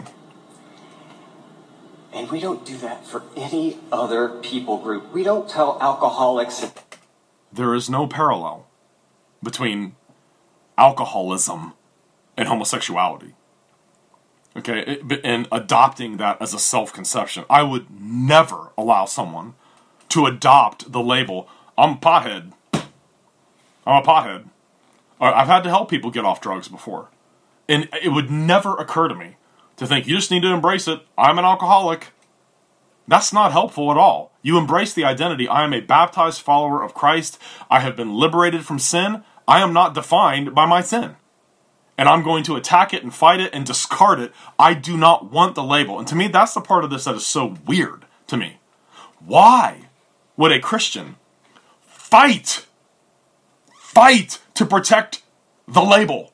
And we don't do that for any other people group. We don't tell alcoholics that there is no parallel between alcoholism and homosexuality. Okay, it, and adopting that as a self-conception. I would never allow someone to adopt the label, I'm a pothead. I'm a pothead. I've had to help people get off drugs before. And it would never occur to me to think, you just need to embrace it. I'm an alcoholic. That's not helpful at all. You embrace the identity. I am a baptized follower of Christ. I have been liberated from sin. I am not defined by my sin. And I'm going to attack it and fight it and discard it. I do not want the label. And to me, that's the part of this that is so weird to me. Why would a Christian fight, fight to protect the label?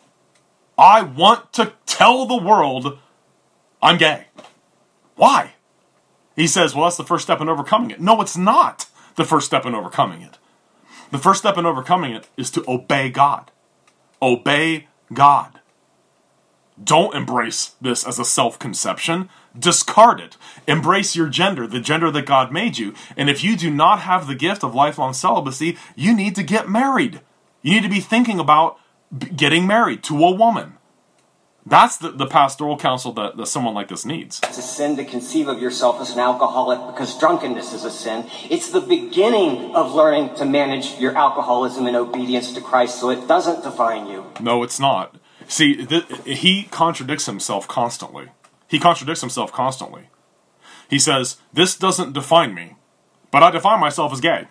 I want to tell the world I'm gay. Why? He says, well, that's the first step in overcoming it. No, it's not the first step in overcoming it. The first step in overcoming it is to obey God. Obey God. Don't embrace this as a self-conception. Discard it. Embrace your gender, the gender that God made you. And if you do not have the gift of lifelong celibacy, you need to get married. You need to be thinking about getting married to a woman. That's the, the pastoral counsel that, that someone like this needs. It's a sin to conceive of yourself as an alcoholic because drunkenness is a sin. It's the beginning of learning to manage your alcoholism in obedience to Christ so it doesn't define you. No, it's not. See, th- he contradicts himself constantly. He contradicts himself constantly. He says, this doesn't define me, but I define myself as gay.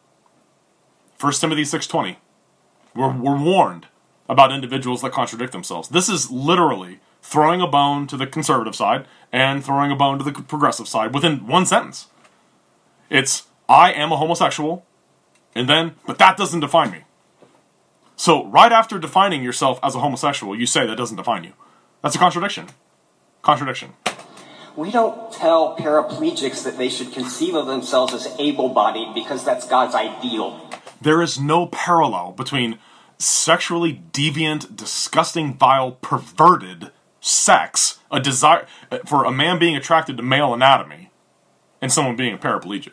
First Timothy six twenty. We're, we're warned about individuals that contradict themselves. This is literally throwing a bone to the conservative side and throwing a bone to the progressive side within one sentence. It's, I am a homosexual, and then, but that doesn't define me. So right after defining yourself as a homosexual, you say that doesn't define you. That's a contradiction. Contradiction. We don't tell paraplegics that they should conceive of themselves as able-bodied because that's God's ideal. There is no parallel between sexually deviant, disgusting, vile, perverted sex, a desire for a man being attracted to male anatomy, and someone being a paraplegic.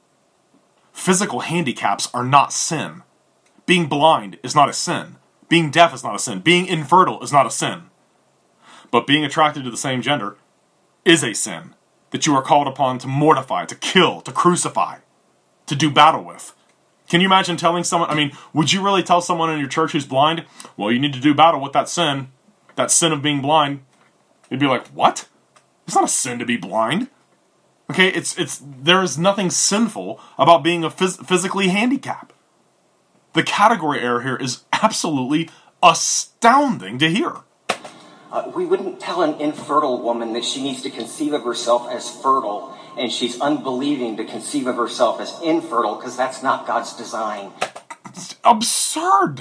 Physical handicaps are not sin. Being blind is not a sin. Being deaf is not a sin. Being infertile is not a sin. But being attracted to the same gender is a sin that you are called upon to mortify, to kill, to crucify, to do battle with. Can you imagine telling someone, I mean, would you really tell someone in your church who's blind, well, you need to do battle with that sin, that sin of being blind? You'd be like, what? It's not a sin to be blind. Okay, it's, it's, there is nothing sinful about being a phys- physically handicapped. The category error here is absolutely astounding to hear. Uh, we wouldn't tell an infertile woman that she needs to conceive of herself as fertile, and she's unbelieving to conceive of herself as infertile, because that's not God's design. It's absurd.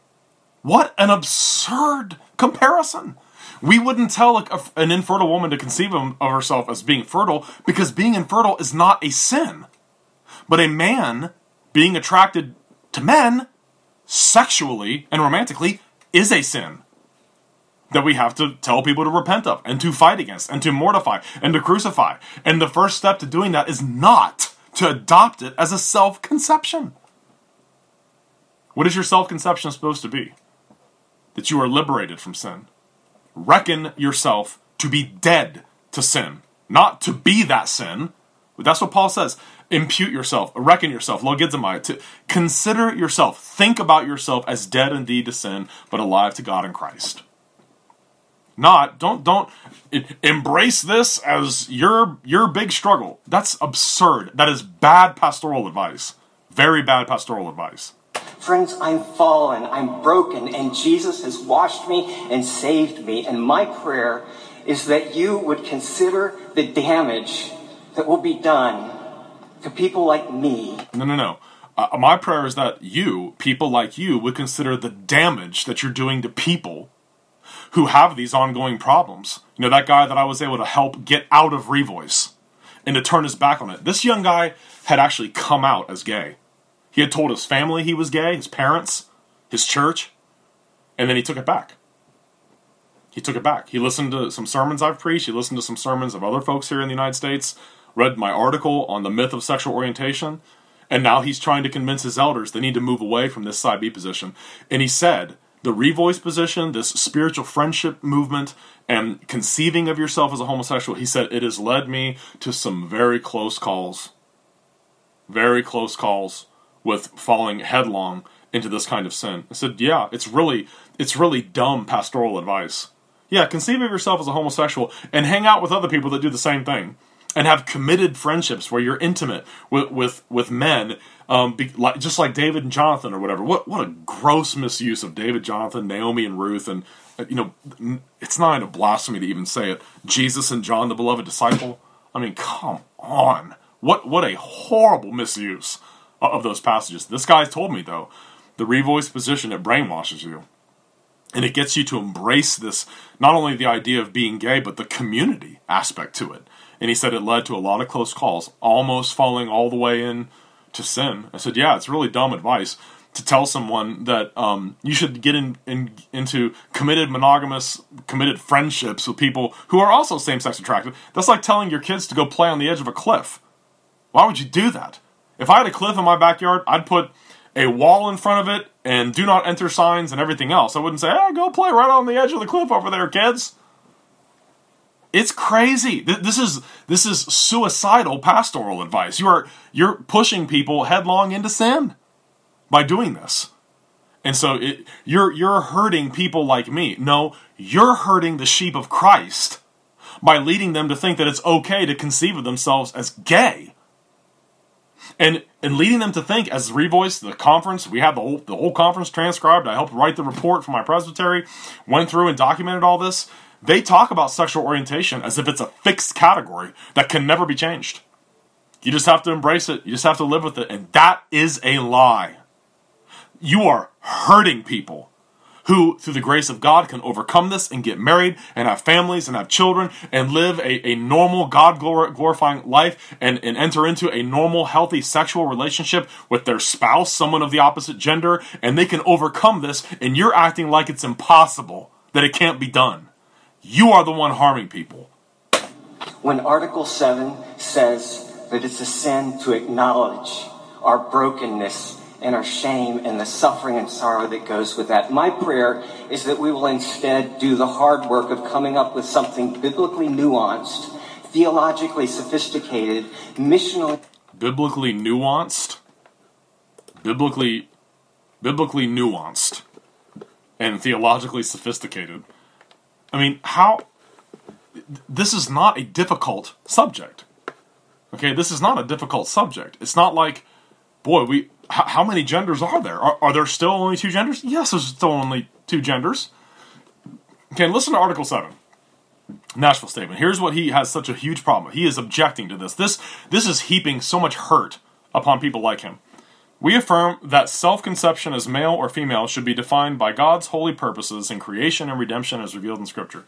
What an absurd comparison. We wouldn't tell a, a, an infertile woman to conceive of, of herself as being fertile, because being infertile is not a sin. But a man being attracted to men sexually and romantically is a sin that we have to tell people to repent of and to fight against and to mortify and to crucify. And the first step to doing that is not to adopt it as a self-conception. What is your self-conception supposed to be? That you are liberated from sin. Reckon yourself to be dead to sin. Not to be that sin. That's what Paul says. Impute yourself. Reckon yourself. Logizomai. To consider yourself. Think about yourself as dead indeed to sin, but alive to God in Christ. Not, don't, don't embrace this as your, your big struggle. That's absurd. That is bad pastoral advice. Very bad pastoral advice. Friends, I'm fallen, I'm broken, and Jesus has washed me and saved me. And my prayer is that you would consider the damage that will be done to people like me. No, no, no. Uh, my prayer is that you, people like you, would consider the damage that you're doing to people who have these ongoing problems. You know, that guy that I was able to help get out of Revoice and to turn his back on it. This young guy had actually come out as gay. He had told his family he was gay, his parents, his church, and then he took it back. He took it back. He listened to some sermons I've preached. He listened to some sermons of other folks here in the United States, read my article on the myth of sexual orientation, and now he's trying to convince his elders they need to move away from this side B position. And he said, the Revoice position, this spiritual friendship movement, and conceiving of yourself as a homosexual, he said, it has led me to some very close calls. Very close calls with falling headlong into this kind of sin. I said, yeah, it's really, it's really dumb pastoral advice. Yeah, conceive of yourself as a homosexual and hang out with other people that do the same thing. And have committed friendships where you're intimate with with, with men, um, be, like, just like David and Jonathan or whatever. What what a gross misuse of David, Jonathan, Naomi, and Ruth. And, uh, you know, it's not even a blasphemy to even say it. Jesus and John, the beloved disciple. I mean, come on. What, what a horrible misuse of those passages. This guy told me, though, the Revoice position, it brainwashes you. And it gets you to embrace this, not only the idea of being gay, but the community aspect to it. And he said it led to a lot of close calls, almost falling all the way in to sin. I said, yeah, it's really dumb advice to tell someone that um, you should get in, in into committed monogamous, committed friendships with people who are also same-sex attracted. That's like telling your kids to go play on the edge of a cliff. Why would you do that? If I had a cliff in my backyard, I'd put a wall in front of it and do not enter signs and everything else. I wouldn't say, hey, go play right on the edge of the cliff over there, kids. It's crazy. This is this is suicidal pastoral advice. You are you're pushing people headlong into sin by doing this, and so it, you're you're hurting people like me. No, you're hurting the sheep of Christ by leading them to think that it's okay to conceive of themselves as gay, and and leading them to think, as Revoice, the conference, we had the whole the whole conference transcribed. I helped write the report for my presbytery, went through and documented all this. They talk about sexual orientation as if it's a fixed category that can never be changed. You just have to embrace it. You just have to live with it. And that is a lie. You are hurting people who, through the grace of God, can overcome this and get married and have families and have children and live a, a normal, God-glorifying life and, and enter into a normal, healthy sexual relationship with their spouse, someone of the opposite gender, and they can overcome this, and you're acting like it's impossible, that it can't be done. You are the one harming people. When Article seven says that it's a sin to acknowledge our brokenness and our shame and the suffering and sorrow that goes with that, my prayer is that we will instead do the hard work of coming up with something biblically nuanced, theologically sophisticated, missionally... Biblically nuanced? Biblically, biblically nuanced and theologically sophisticated. I mean, how... This is not a difficult subject. Okay, this is not a difficult subject. It's not like, boy, we... H- how many genders are there? Are, are there still only two genders? Yes, there's still only two genders. Okay, listen to Article seven. Nashville Statement. Here's what he has such a huge problem with. He is objecting to this. This, this is heaping so much hurt upon people like him. We affirm that self-conception as male or female should be defined by God's holy purposes in creation and redemption as revealed in Scripture.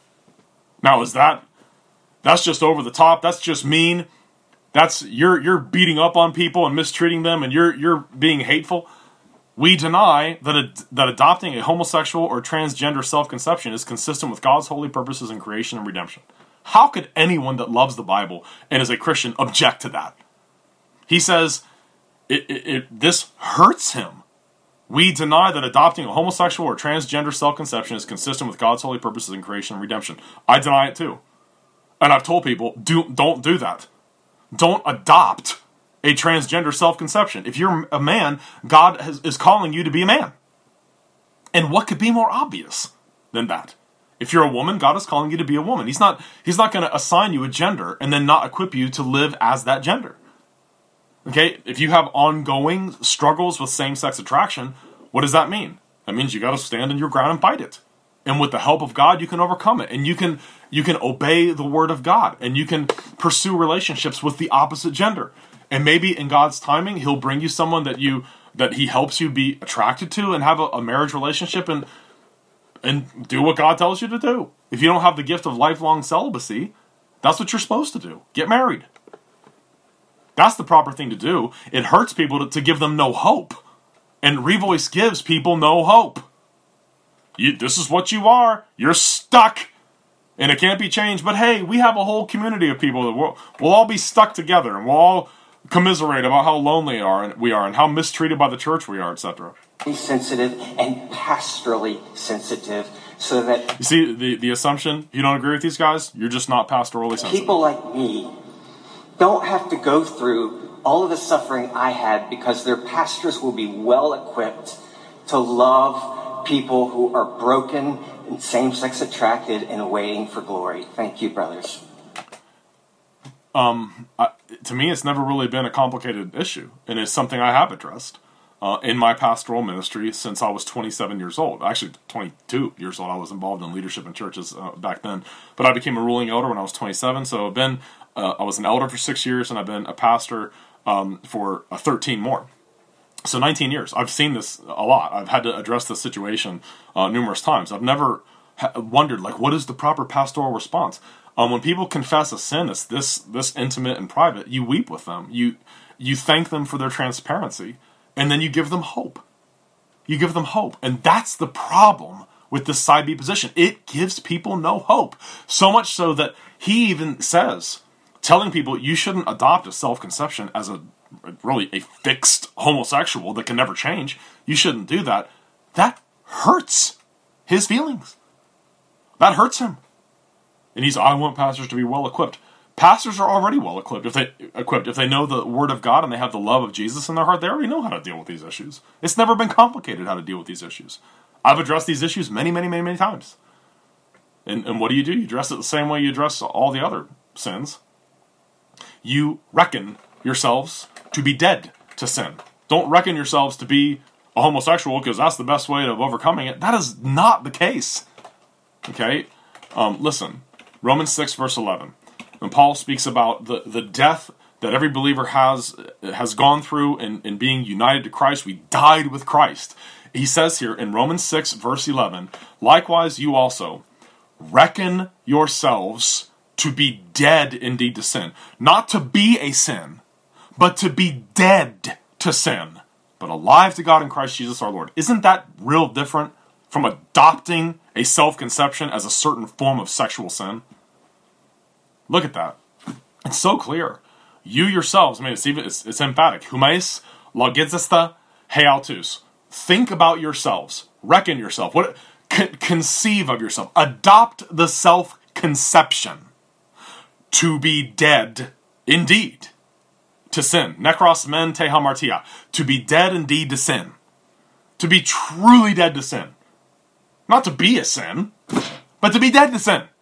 Now, is that, that's just over the top, that's just mean, that's, you're you're beating up on people and mistreating them and you're you're being hateful? We deny that a, that adopting a homosexual or transgender self-conception is consistent with God's holy purposes in creation and redemption. How could anyone that loves the Bible and is a Christian object to that? He says... It, it, it, this hurts him. We deny that adopting a homosexual or transgender self-conception is consistent with God's holy purposes in creation and redemption. I deny it too. And I've told people, do, don't do that. Don't adopt a transgender self-conception. If you're a man, God has, is calling you to be a man. And what could be more obvious than that? If you're a woman, God is calling you to be a woman. He's not, he's not going to assign you a gender and then not equip you to live as that gender. Okay, if you have ongoing struggles with same-sex attraction, what does that mean? That means you got to stand in your ground and fight it. And with the help of God, you can overcome it. And you can you can obey the word of God. And you can pursue relationships with the opposite gender. And maybe in God's timing, he'll bring you someone that you that he helps you be attracted to and have a, a marriage relationship and and do what God tells you to do. If you don't have the gift of lifelong celibacy, that's what you're supposed to do. Get married. That's the proper thing to do. It hurts people to, to give them no hope. And Revoice gives people no hope. You, this is what you are. You're stuck. And it can't be changed. But hey, we have a whole community of people that we'll, we'll all be stuck together. And we'll all commiserate about how lonely are and we are and how mistreated by the church we are, et cetera. Sensitive and pastorally sensitive so that... You see the, the assumption? You don't agree with these guys? You're just not pastorally sensitive. People like me don't have to go through all of the suffering I had because their pastors will be well equipped to love people who are broken and same-sex attracted and waiting for glory. Thank you, brothers. Um, I, to me, it's never really been a complicated issue, and it's something I have addressed uh, in my pastoral ministry since I was twenty-seven years old. Actually, twenty-two years old. I was involved in leadership in churches uh, back then, but I became a ruling elder when I was twenty-seven. So I've been uh, I was an elder for six years, and I've been a pastor um, for uh, thirteen more. So nineteen years. I've seen this a lot. I've had to address this situation uh, numerous times. I've never ha- wondered, like, what is the proper pastoral response? Um, when people confess a sin that's this this intimate and private, you weep with them. You you thank them for their transparency, and then you give them hope. You give them hope, and that's the problem with this side B position. It gives people no hope, so much so that he even says, telling people you shouldn't adopt a self-conception as a really a fixed homosexual that can never change. You shouldn't do that. That hurts his feelings. That hurts him. And he's, I want pastors to be well equipped. Pastors are already well equipped. If they equipped, if they know the word of God and they have the love of Jesus in their heart, they already know how to deal with these issues. It's never been complicated how to deal with these issues. I've addressed these issues many, many, many, many times. And, and what do you do? You address it the same way you address all the other sins. You reckon yourselves to be dead to sin. Don't reckon yourselves to be a homosexual because that's the best way of overcoming it. That is not the case. Okay? Um, listen. Romans six, verse eleven. When Paul speaks about the, the death that every believer has has gone through in, in being united to Christ, we died with Christ. He says here in Romans six, verse eleven, likewise you also reckon yourselves to be dead indeed to sin. Not to be a sin, but to be dead to sin, but alive to God in Christ Jesus our Lord. Isn't that real different from adopting a self-conception as a certain form of sexual sin? Look at that. It's so clear. You yourselves, I mean, it's even it's, it's emphatic. Humais logizesta heautus. Think about yourselves. Reckon yourself. What? Con- conceive of yourself. Adopt the self-conception to be dead indeed to sin. Nekros men te hamartia. To be dead indeed to sin. To be truly dead to sin. Not to be a sin, but to be dead to sin.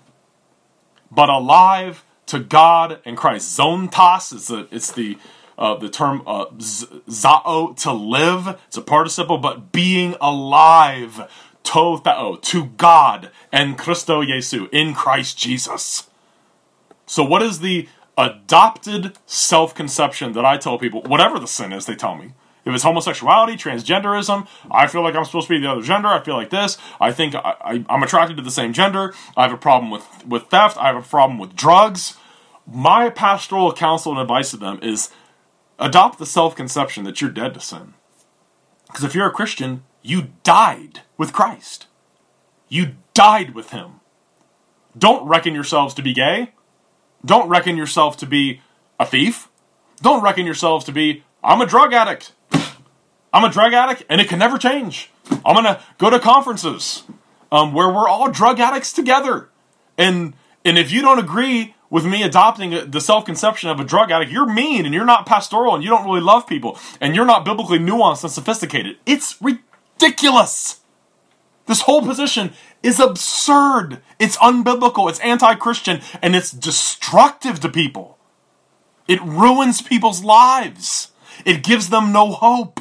But alive to God and Christ. Zontas is the it's the uh, the term uh, zao, to live. It's a participle, but being alive to thao, to God and Christo Jesu, in Christ Jesus. So what is the adopted self-conception that I tell people, whatever the sin is, they tell me. If it's homosexuality, transgenderism, I feel like I'm supposed to be the other gender, I feel like this, I think I, I, I'm attracted to the same gender, I have a problem with, with theft, I have a problem with drugs. My pastoral counsel and advice to them is adopt the self-conception that you're dead to sin. Because if you're a Christian, you died with Christ. You died with him. Don't reckon yourselves to be gay. Don't reckon yourself to be a thief. Don't reckon yourselves to be, I'm a drug addict. I'm a drug addict, and it can never change. I'm going to go to conferences um, where we're all drug addicts together. And and if you don't agree with me adopting the self-conception of a drug addict, you're mean, and you're not pastoral, and you don't really love people, and you're not biblically nuanced and sophisticated. It's ridiculous. This whole position is absurd. It's unbiblical. It's anti-Christian, and it's destructive to people. It ruins people's lives. It gives them no hope.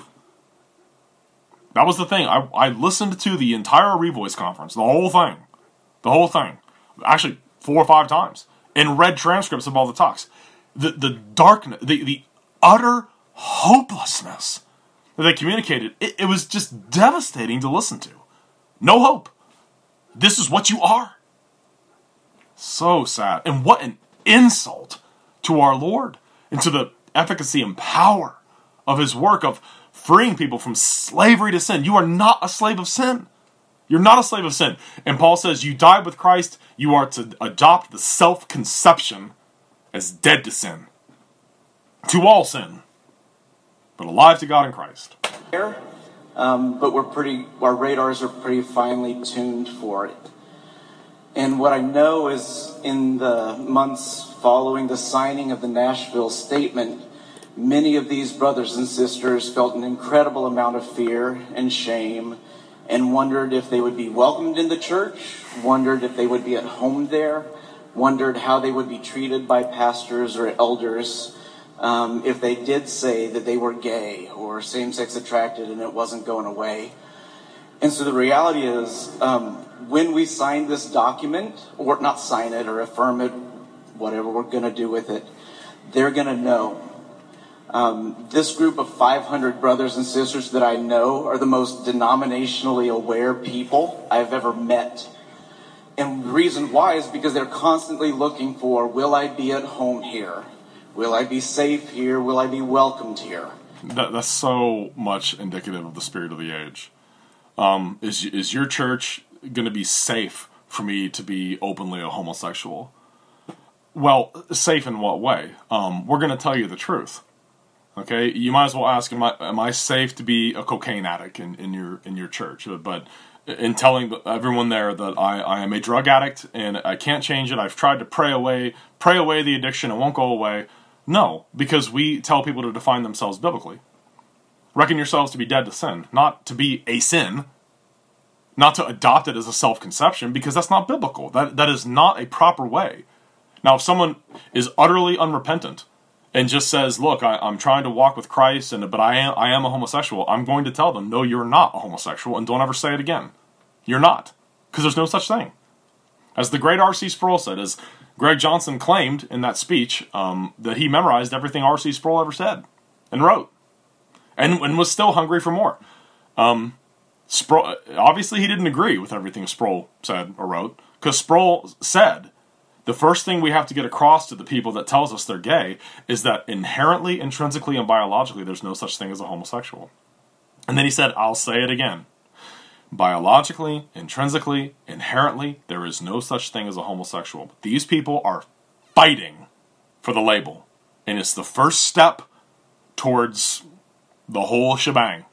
That was the thing. I, I listened to the entire Revoice conference, the whole thing. The whole thing. Actually, four or five times. And read transcripts of all the talks. The the darkness, the, the utter hopelessness that they communicated, it, it was just devastating to listen to. No hope. This is what you are. So sad. And what an insult to our Lord and to the efficacy and power of his work of freeing people from slavery to sin. You are not a slave of sin. You're not a slave of sin. And Paul says you died with Christ. You are to adopt the self-conception as dead to sin. To all sin. But alive to God in Christ. Um, but we're pretty, our radars are pretty finely tuned for it. And what I know is in the months following the signing of the Nashville Statement, many of these brothers and sisters felt an incredible amount of fear and shame and wondered if they would be welcomed in the church, wondered if they would be at home there, wondered how they would be treated by pastors or elders um, if they did say that they were gay or same-sex attracted and it wasn't going away. And so the reality is, um, when we sign this document, or not sign it or affirm it, whatever we're going to do with it, they're going to know. Um, this group of five hundred brothers and sisters that I know are the most denominationally aware people I've ever met. And the reason why is because they're constantly looking for, will I be at home here? Will I be safe here? Will I be welcomed here? That, that's so much indicative of the spirit of the age. Um, is, is your church going to be safe for me to be openly a homosexual? Well, safe in what way? Um, we're going to tell you the truth. Okay, you might as well ask, am I, am I safe to be a cocaine addict in, in your in your church? But in telling everyone there that I, I am a drug addict and I can't change it, I've tried to pray away, pray away the addiction, it won't go away. No, because we tell people to define themselves biblically. Reckon yourselves to be dead to sin, not to be a sin, not to adopt it as a self-conception, because that's not biblical. That that is not a proper way. Now, if someone is utterly unrepentant and just says, look, I, I'm trying to walk with Christ, and but I am I am a homosexual, I'm going to tell them, no, you're not a homosexual, and don't ever say it again. You're not. Because there's no such thing. As the great R C Sproul said, as Greg Johnson claimed in that speech, um, that he memorized everything R C Sproul ever said and wrote, and, and was still hungry for more. Um, Sproul, obviously, he didn't agree with everything Sproul said or wrote, because Sproul said, the first thing we have to get across to the people that tells us they're gay is that inherently, intrinsically, and biologically, there's no such thing as a homosexual. And then he said, I'll say it again. Biologically, intrinsically, inherently, there is no such thing as a homosexual. But these people are fighting for the label. And it's the first step towards the whole shebang.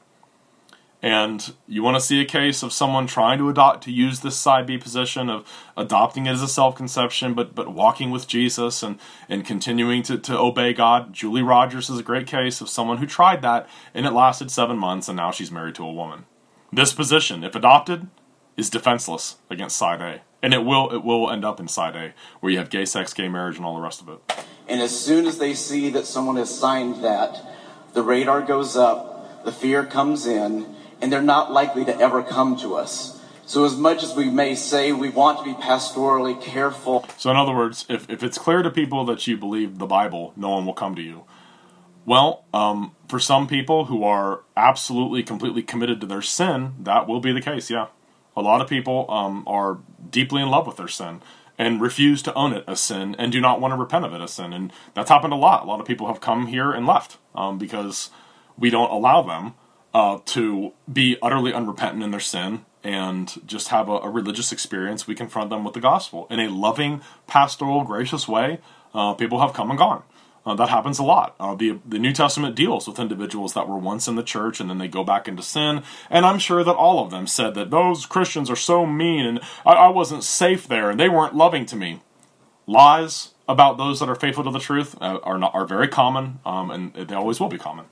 And you want to see a case of someone trying to adopt, to use this side B position of adopting it as a self-conception, but but walking with Jesus and, and continuing to, to obey God. Julie Rogers is a great case of someone who tried that, and it lasted seven months, and now she's married to a woman. This position, if adopted, is defenseless against side A. And it will it will end up in side A, where you have gay sex, gay marriage, and all the rest of it. And as soon as they see that someone has signed that, the radar goes up, the fear comes in, and they're not likely to ever come to us. So as much as we may say we want to be pastorally careful. So in other words, if, if it's clear to people that you believe the Bible, no one will come to you. Well, um, for some people who are absolutely, completely committed to their sin, that will be the case, yeah. A lot of people um, are deeply in love with their sin and refuse to own it as sin and do not want to repent of it as sin. And that's happened a lot. A lot of people have come here and left um, because we don't allow them Uh, to be utterly unrepentant in their sin and just have a, a religious experience. We confront them with the gospel in a loving, pastoral, gracious way. Uh, people have come and gone. Uh, that happens a lot. Uh, the the New Testament deals with individuals that were once in the church and then they go back into sin. And I'm sure that all of them said that those Christians are so mean and I, I wasn't safe there and they weren't loving to me. Lies about those that are faithful to the truth uh, are not are very common, um, and they always will be common.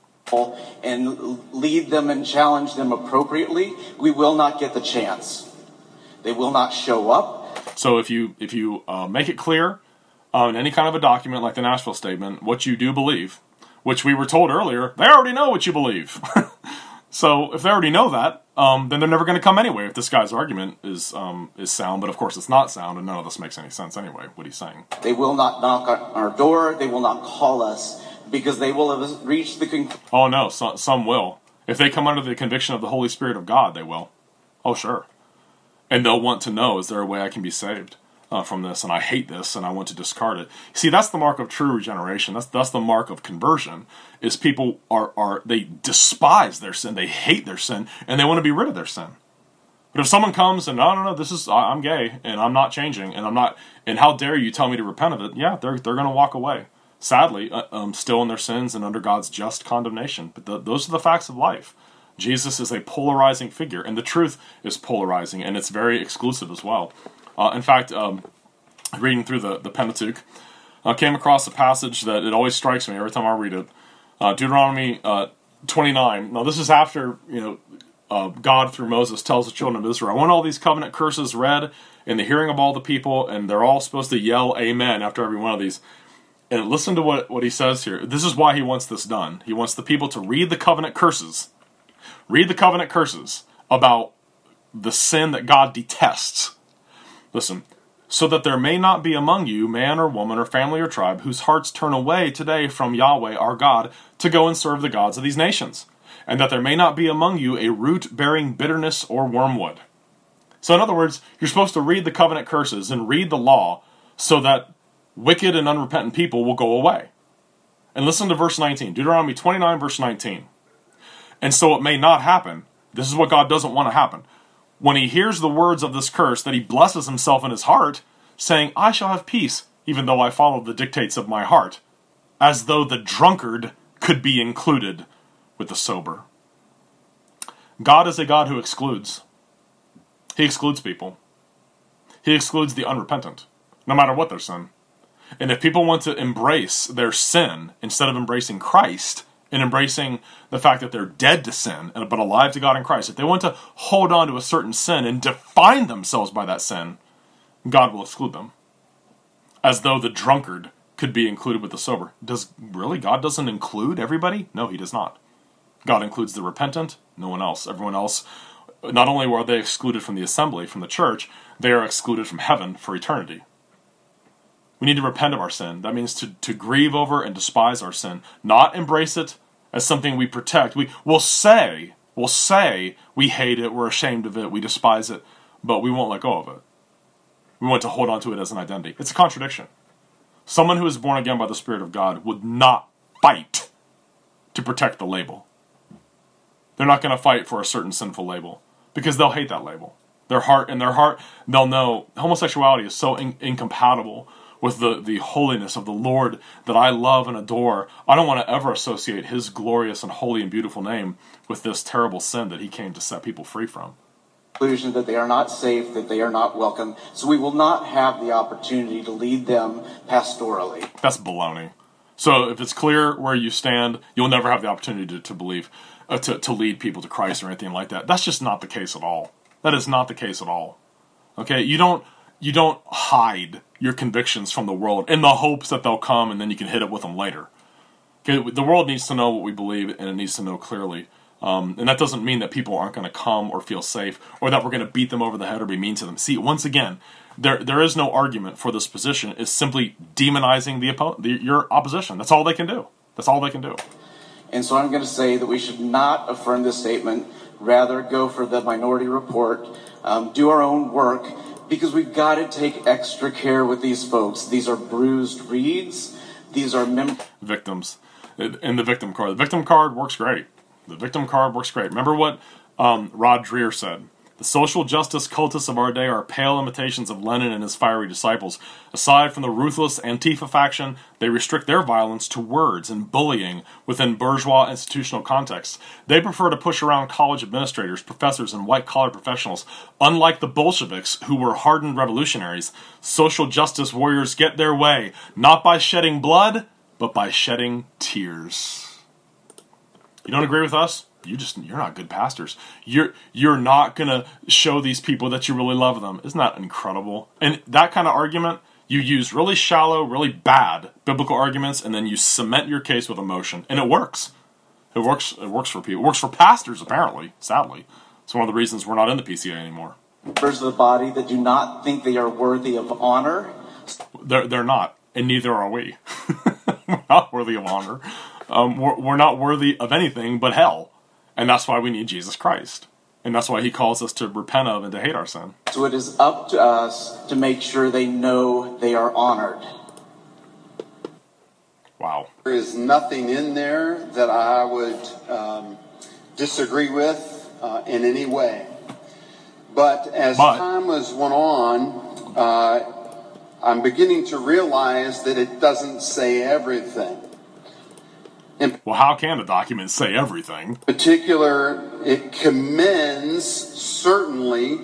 And lead them and challenge them appropriately, we will not get the chance. They will not show up. So if you if you uh, make it clear uh, in any kind of a document like the Nashville Statement what you do believe, which we were told earlier, they already know what you believe. So if they already know that, um, then they're never going to come anyway if this guy's argument is um, is sound. But of course it's not sound, and none of this makes any sense anyway, what he's saying. They will not knock on our door. They will not call us because they will have reached the conclusion. Oh no, so, some will. If they come under the conviction of the Holy Spirit of God, they will. Oh sure. And they'll want to know, is there a way I can be saved uh, from this? And I hate this, and I want to discard it. See, that's the mark of true regeneration. That's that's the mark of conversion. Is people are are they despise their sin, they hate their sin, and they want to be rid of their sin. But if someone comes and no, no, no, this is I'm gay and I'm not changing and I'm not, and how dare you tell me to repent of it? Yeah, they're they're going to walk away. Sadly, uh, um, still in their sins and under God's just condemnation. But the, those are the facts of life. Jesus is a polarizing figure, and the truth is polarizing, and it's very exclusive as well. Uh, in fact, um, reading through the, the Pentateuch, I uh, came across a passage that it always strikes me every time I read it. Uh, Deuteronomy uh, twenty-nine. Now, this is after, you know, uh, God through Moses tells the children of Israel, I want all these covenant curses read in the hearing of all the people, and they're all supposed to yell amen after every one of these. And listen to what, what he says here. This is why he wants this done. He wants the people to read the covenant curses. Read the covenant curses about the sin that God detests. Listen, so that there may not be among you man or woman or family or tribe whose hearts turn away today from Yahweh our God to go and serve the gods of these nations, and that there may not be among you a root bearing bitterness or wormwood. So in other words, you're supposed to read the covenant curses and read the law so that wicked and unrepentant people will go away. And listen to verse nineteen, Deuteronomy twenty-nine, verse nineteen. And so it may not happen. This is what God doesn't want to happen. When he hears the words of this curse, that he blesses himself in his heart, saying, I shall have peace, even though I follow the dictates of my heart, as though the drunkard could be included with the sober. God is a God who excludes. He excludes people. He excludes the unrepentant, no matter what their sin. And if people want to embrace their sin instead of embracing Christ, and embracing the fact that they're dead to sin, but alive to God in Christ, if they want to hold on to a certain sin and define themselves by that sin, God will exclude them. As though the drunkard could be included with the sober. Does really God doesn't include everybody? No, he does not. God includes the repentant, no one else. Everyone else, not only were they excluded from the assembly, from the church, they are excluded from heaven for eternity. We need to repent of our sin. That means to, to grieve over and despise our sin, not embrace it as something we protect. We will say, we'll say we hate it, we're ashamed of it, we despise it, but we won't let go of it. We want to hold on to it as an identity. It's a contradiction. Someone who is born again by the Spirit of God would not fight to protect the label. They're not going to fight for a certain sinful label because they'll hate that label. Their heart, in their heart, they'll know homosexuality is so in- incompatible with the, the holiness of the Lord that I love and adore. I don't want to ever associate his glorious and holy and beautiful name with this terrible sin that he came to set people free from. Conclusion that they are not safe, that they are not welcome. So we will not have the opportunity to lead them pastorally. That's baloney. So if it's clear where you stand, you'll never have the opportunity to, to believe, uh, to, to lead people to Christ or anything like that. That's just not the case at all. That is not the case at all. Okay, you don't you don't hide your convictions from the world in the hopes that they'll come and then you can hit it with them later. Okay, the world needs to know what we believe and it needs to know clearly. Um, and that doesn't mean that people aren't going to come or feel safe or that we're going to beat them over the head or be mean to them. See, once again, there there is no argument for this position. It's simply demonizing the, oppo- the your opposition. That's all they can do. That's all they can do. And so I'm going to say that we should not affirm this statement, rather go for the minority report, um, do our own work, because we've got to take extra care with these folks. These are bruised reeds. These are mem- victims. In the victim card. The victim card works great. The victim card works great. Remember what um, Rod Dreher said? The social justice cultists of our day are pale imitations of Lenin and his fiery disciples. Aside from the ruthless Antifa faction, they restrict their violence to words and bullying within bourgeois institutional contexts. They prefer to push around college administrators, professors, and white-collar professionals. Unlike the Bolsheviks, who were hardened revolutionaries, social justice warriors get their way, not by shedding blood, but by shedding tears. You don't agree with us? You just, you're not good pastors. You're you're not going to show these people that you really love them. Isn't that incredible? And that kind of argument, you use really shallow, really bad biblical arguments, and then you cement your case with emotion. And it works. It works It works for people. It works for pastors, apparently, sadly. It's one of the reasons we're not in the P C A anymore. Members of the body that do not think they are worthy of honor. They're, they're not, and neither are we. We're not worthy of honor. Um, we're, we're not worthy of anything but hell. And that's why we need Jesus Christ. And that's why he calls us to repent of and to hate our sin. So it is up to us to make sure they know they are honored. Wow. There is nothing in there that I would um, disagree with uh, in any way. But as but, time has went on, uh, I'm beginning to realize that it doesn't say everything. In well, how can a document say everything? In particular, it commends, certainly,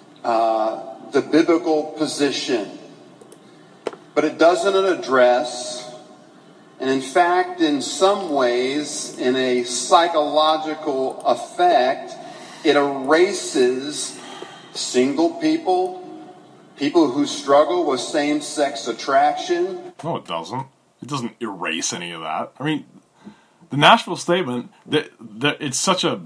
uh, the biblical position. But it doesn't address, and in fact, in some ways, in a psychological effect, it erases single people, people who struggle with same-sex attraction. No, it doesn't. It doesn't erase any of that. I mean, the Nashville statement, that, that it's such a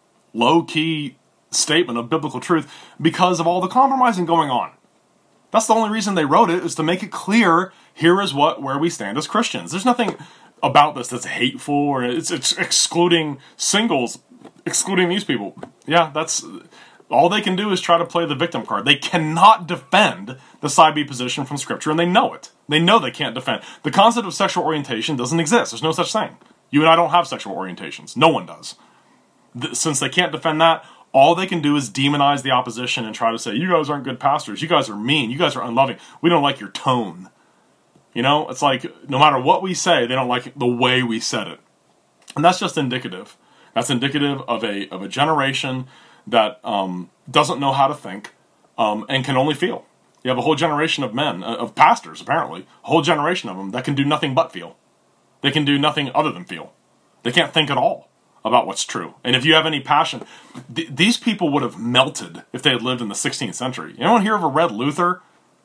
low-key statement of biblical truth because of all the compromising going on. That's the only reason they wrote it, is to make it clear, here is what where we stand as Christians. There's nothing about this that's hateful, or it's, it's excluding singles, excluding these people. Yeah, that's... all they can do is try to play the victim card. They cannot defend the side B position from Scripture, and they know it. They know they can't defend. The concept of sexual orientation doesn't exist. There's no such thing. You and I don't have sexual orientations. No one does. Th- since they can't defend that, all they can do is demonize the opposition and try to say, you guys aren't good pastors. You guys are mean. You guys are unloving. We don't like your tone. You know, it's like, no matter what we say, they don't like the way we said it. And that's just indicative. That's indicative of a of a generation that um, doesn't know how to think um, and can only feel. You have a whole generation of men, uh, of pastors apparently, a whole generation of them that can do nothing but feel. They can do nothing other than feel. They can't think at all about what's true. And if you have any passion, th- these people would have melted if they had lived in the sixteenth century. Anyone here ever read Luther?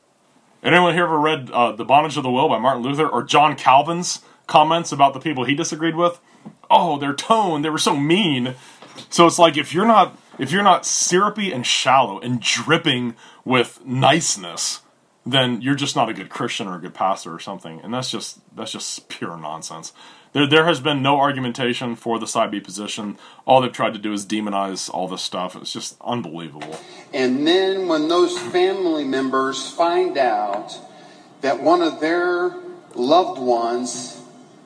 Anyone here ever read uh, The Bondage of the Will by Martin Luther? Or John Calvin's comments about the people he disagreed with? Oh, their tone, they were so mean. So it's like, if you're not if you're not syrupy and shallow and dripping with niceness, then you're just not a good Christian or a good pastor or something. And that's just that's just pure nonsense. There there has been no argumentation for the side B position. All they've tried to do is demonize all this stuff. It's just unbelievable. And then when those family members find out that one of their loved ones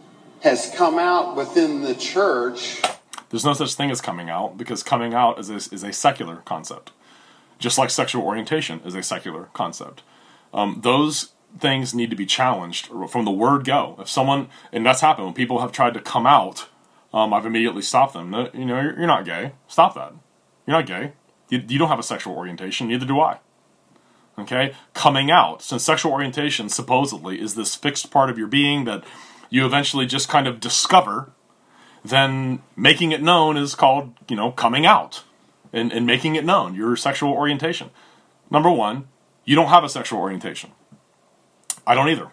has come out within the church... There's no such thing as coming out, because coming out is a, is a secular concept. Just like sexual orientation is a secular concept. Um, those things need to be challenged from the word go. If someone, and that's happened, when people have tried to come out, um, I've immediately stopped them. You know, you're, you're not gay. Stop that. You're not gay. You, you don't have a sexual orientation, neither do I. Okay? Coming out, since sexual orientation supposedly is this fixed part of your being that you eventually just kind of discover, then making it known is called, you know, coming out. And, and making it known, your sexual orientation. Number one, you don't have a sexual orientation. I don't either.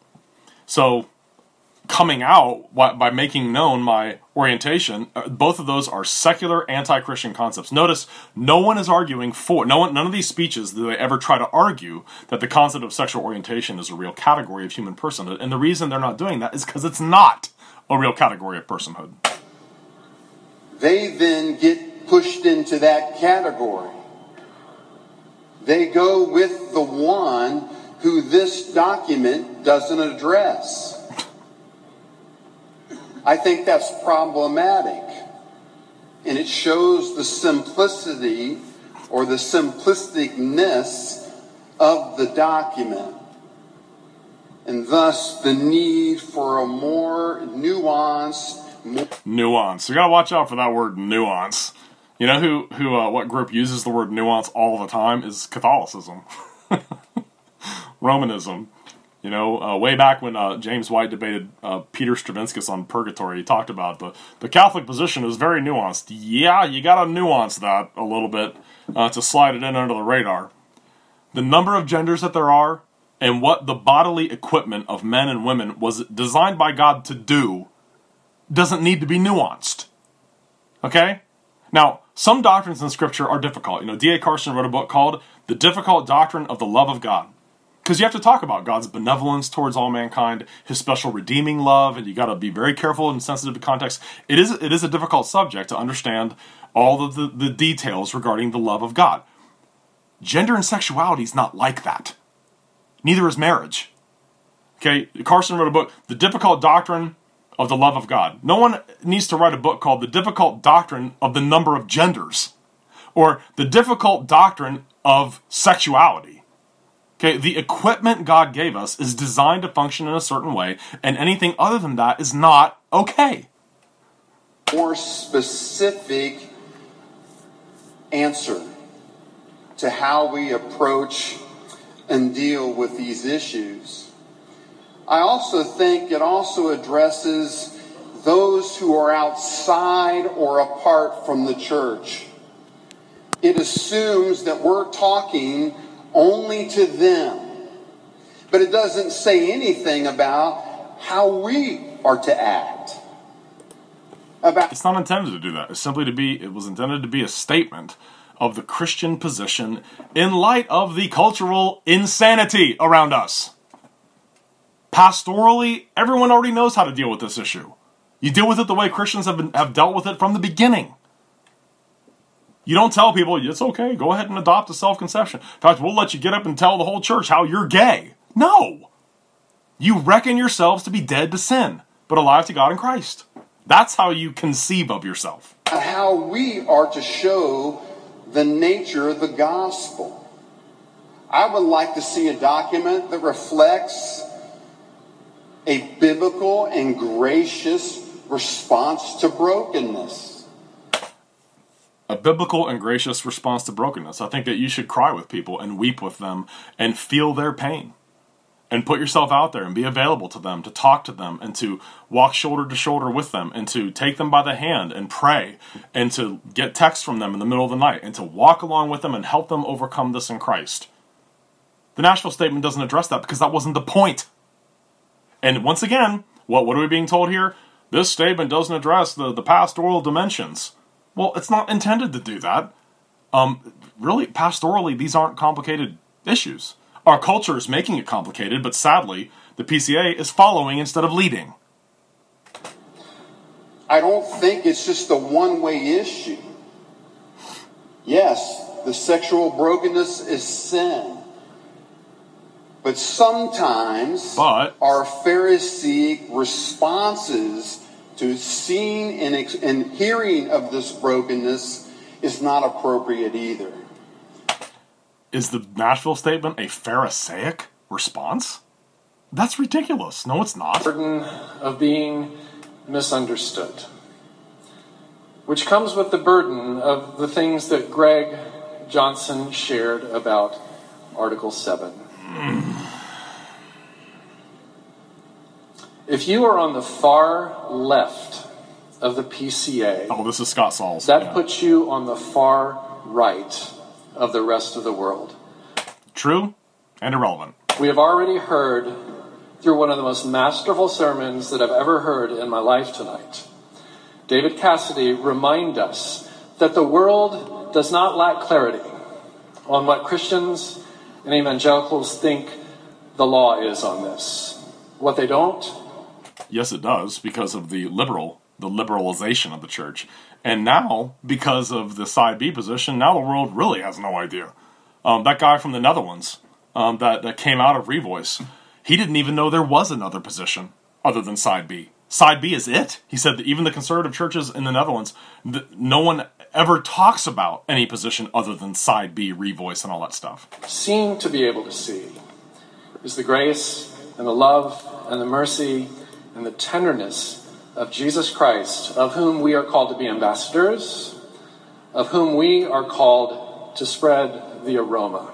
So, coming out by making known my orientation, both of those are secular anti-Christian concepts. Notice, no one is arguing for, no one, none of these speeches do they ever try to argue that the concept of sexual orientation is a real category of human personhood. And the reason they're not doing that is because it's not a real category of personhood. They then get pushed into that category. They go with the one who this document doesn't address. I think that's problematic. And it shows the simplicity or the simplisticness of the document, and thus the need for a more nuanced, more nuance. You gotta watch out for that word nuance. You know who, who uh, what group uses the word nuance all the time is Catholicism. Romanism. You know, uh, way back when uh, James White debated uh, Peter Stravinskas on purgatory, he talked about the, the Catholic position is very nuanced. Yeah, you gotta nuance that a little bit uh, to slide it in under the radar. The number of genders that there are and what the bodily equipment of men and women was designed by God to do doesn't need to be nuanced. Okay? Now, some doctrines in Scripture are difficult. You know, D A Carson wrote a book called The Difficult Doctrine of the Love of God. Because you have to talk about God's benevolence towards all mankind, His special redeeming love, and you got to be very careful and sensitive to context. It is it is a difficult subject to understand all of the, the details regarding the love of God. Gender and sexuality is not like that. Neither is marriage. Okay, Carson wrote a book, The Difficult Doctrine of the Love of God. No one needs to write a book called The Difficult Doctrine of the Number of Genders, or The Difficult Doctrine of Sexuality. Okay, the equipment God gave us is designed to function in a certain way, and anything other than that is not okay. More specific answer to how we approach and deal with these issues. I also think it also addresses those who are outside or apart from the church. It assumes that we're talking only to them. But it doesn't say anything about how we are to act. About It's not intended to do that. It's simply to be, it was intended to be a statement of the Christian position in light of the cultural insanity around us. Pastorally, everyone already knows how to deal with this issue. You deal with it the way Christians have been, have dealt with it from the beginning. You don't tell people, it's okay, go ahead and adopt a self-conception. In fact, we'll let you get up and tell the whole church how you're gay. No! You reckon yourselves to be dead to sin, but alive to God in Christ. That's how you conceive of yourself. how we are to show the nature of the gospel. I would like to see a document that reflects a biblical and gracious response to brokenness. A biblical and gracious response to brokenness. I think that you should cry with people and weep with them and feel their pain. And put yourself out there and be available to them, to talk to them, and to walk shoulder to shoulder with them, and to take them by the hand and pray, and to get texts from them in the middle of the night, and to walk along with them and help them overcome this in Christ. The Nashville Statement doesn't address that because that wasn't the point. And once again, what, what are we being told here? This statement doesn't address the, the pastoral dimensions. Well, it's not intended to do that. Um, really, pastorally, these aren't complicated issues. Our culture is making it complicated, but sadly, the P C A is following instead of leading. I don't think it's just a one-way issue. Yes, the sexual brokenness is sin. But sometimes but, our Pharisaic responses to seeing and, ex- and hearing of this brokenness is not appropriate either. Is the Nashville Statement a Pharisaic response? That's ridiculous. No, it's not. Burden of being misunderstood, which comes with the burden of the things that Greg Johnson shared about Article seven. If you are on the far left of the P C A, oh, this is Scott Sauls. That yeah. puts you on the far right of the rest of the world. True and irrelevant. We have already heard through one of the most masterful sermons that I've ever heard in my life tonight. David Cassidy remind us that the world does not lack clarity on what Christians and evangelicals think the law is on this. What they don't? Yes, it does, because of the liberal, the liberalization of the church. And now, because of the side B position, now the world really has no idea. Um, that guy from the Netherlands um, that, that came out of Revoice, he didn't even know there was another position other than side B. Side B is it. He said that even the conservative churches in the Netherlands, th- no one ever talks about any position other than side B, revoice, and all that stuff. Seem to be able to see is the grace and the love and the mercy and the tenderness of Jesus Christ, of whom we are called to be ambassadors, of whom we are called to spread the aroma.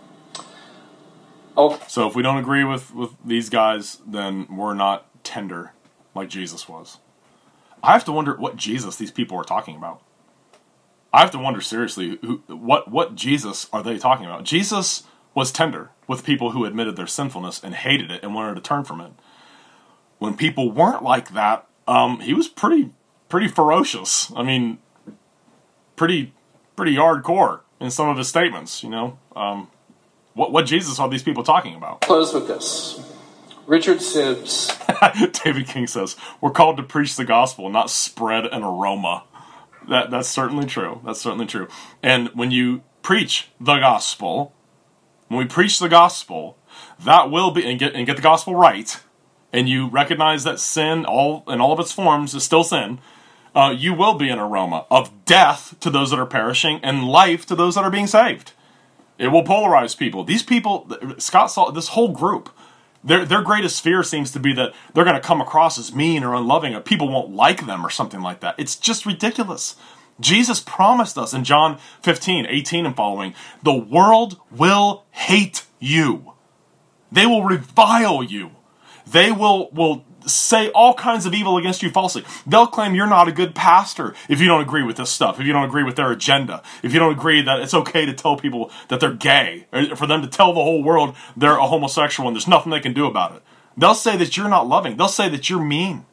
Oh. So if we don't agree with, with these guys, then we're not tender like Jesus was. I have to wonder what Jesus these people are talking about. I have to wonder seriously, who, what what Jesus are they talking about? Jesus was tender with people who admitted their sinfulness and hated it and wanted to turn from it. When people weren't like that, um, he was pretty pretty ferocious. I mean, pretty pretty hardcore in some of his statements. You know, um, what what Jesus are these people talking about? Close with this. Richard Sibbes. David King says, we're called to preach the gospel, not spread an aroma. That That's certainly true. That's certainly true. And when you preach the gospel, when we preach the gospel, that will be, and get and get the gospel right, and you recognize that sin, all in all of its forms, is still sin, uh, you will be an aroma of death to those that are perishing and life to those that are being saved. It will polarize people. These people, Scott saw this whole group, Their their greatest fear seems to be that they're going to come across as mean or unloving, or people won't like them or something like that. It's just ridiculous. Jesus promised us in John fifteen, eighteen and following, the world will hate you. They will revile you. They will, will say all kinds of evil against you falsely. They'll claim you're not a good pastor if you don't agree with this stuff, if you don't agree with their agenda, if you don't agree that it's okay to tell people that they're gay, or for them to tell the whole world they're a homosexual and there's nothing they can do about it. They'll say that you're not loving. They'll say that you're mean.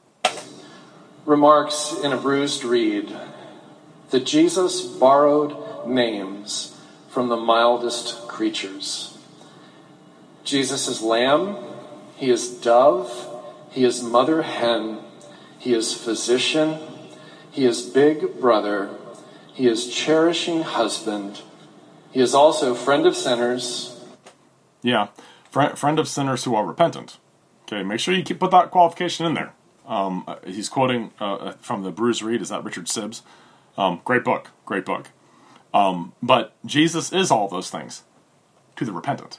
Remarks in a bruised reed that Jesus borrowed names from the mildest creatures. Jesus is lamb, he is dove, he is mother hen, he is physician, he is big brother, he is cherishing husband, he is also friend of sinners. Yeah, friend, friend of sinners who are repentant. Okay, make sure you keep, put that qualification in there. Um, he's quoting uh, from the Bruised Reed. Is that Richard Sibbes? Um, great book, great book. Um, but Jesus is all those things to the repentant.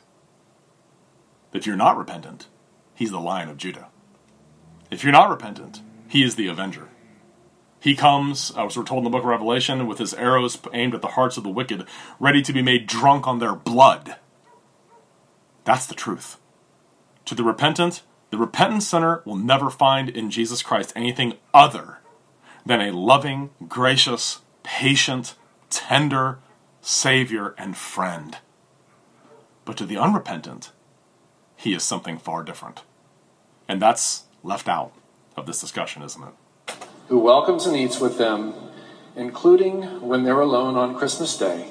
If you're not repentant, he's the Lion of Judah. If you're not repentant, he is the avenger. He comes, as we're told in the book of Revelation, with his arrows aimed at the hearts of the wicked, ready to be made drunk on their blood. That's the truth. To the repentant, the repentant sinner will never find in Jesus Christ anything other than a loving, gracious, patient, tender Savior and friend. But to the unrepentant, he is something far different. And that's left out of this discussion, isn't it? Who welcomes and eats with them, including when they're alone on Christmas Day.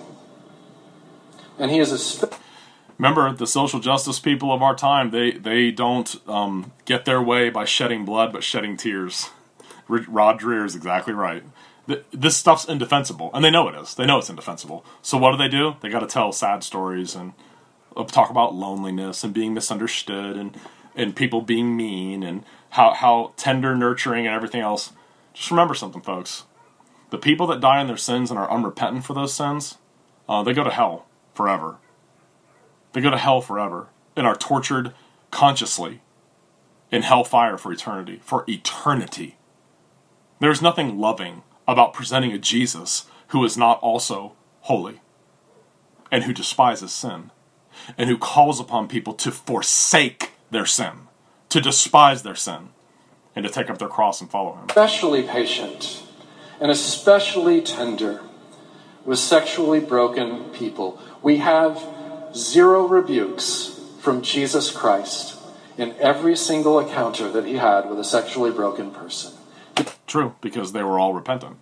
And he is a... Sp- Remember, the social justice people of our time, they, they don't um, get their way by shedding blood, but shedding tears. Rod Dreher is exactly right. This stuff's indefensible, and they know it is. They know it's indefensible. So what do they do? They got to tell sad stories and talk about loneliness and being misunderstood and, and people being mean and how, how tender, nurturing, and everything else. Just remember something, folks. The people that die in their sins and are unrepentant for those sins, uh, they go to hell forever. They go to hell forever and are tortured consciously in hellfire for eternity. For eternity. There's nothing loving about presenting a Jesus who is not also holy and who despises sin and who calls upon people to forsake their sin, to despise their sin, and to take up their cross and follow him. Especially patient and especially tender with sexually broken people. We have zero rebukes from Jesus Christ in every single encounter that he had with a sexually broken person. True, because they were all repentant.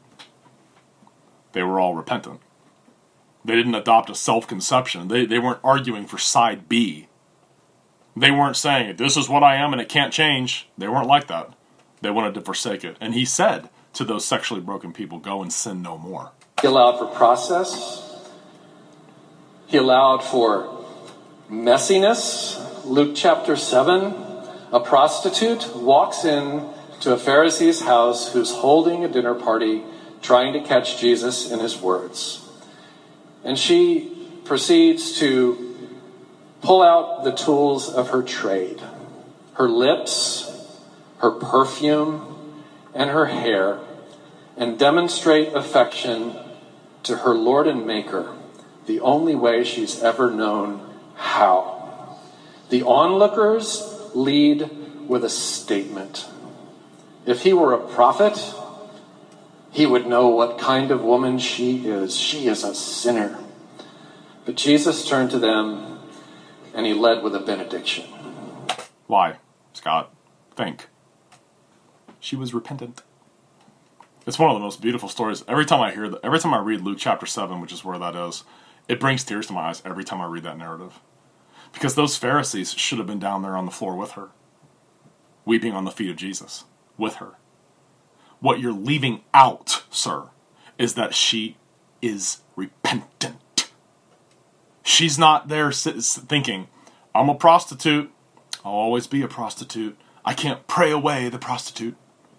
They were all repentant. They didn't adopt a self-conception. They, they weren't arguing for side B. They weren't saying, this is what I am and it can't change. They weren't like that. They wanted to forsake it. And he said to those sexually broken people, go and sin no more. He allowed for process. He allowed for messiness. Luke chapter seven, a prostitute walks in to a Pharisee's house who's holding a dinner party, trying to catch Jesus in his words. And she proceeds to pull out the tools of her trade, her lips, her perfume, and her hair, and demonstrate affection to her Lord and Maker the only way she's ever known how. The onlookers lead with a statement. If he were a prophet, he would know what kind of woman she is. She is a sinner. But Jesus turned to them, and he led with a benediction. Why, Scott? Think. She was repentant. It's one of the most beautiful stories. Every time I hear that, every time I read Luke chapter seven, which is where that is, it brings tears to my eyes every time I read that narrative. Because those Pharisees should have been down there on the floor with her, weeping on the feet of Jesus, with her. What you're leaving out, sir, is that she is repentant. She's not there thinking, I'm a prostitute, I'll always be a prostitute, I can't pray away the prostitute.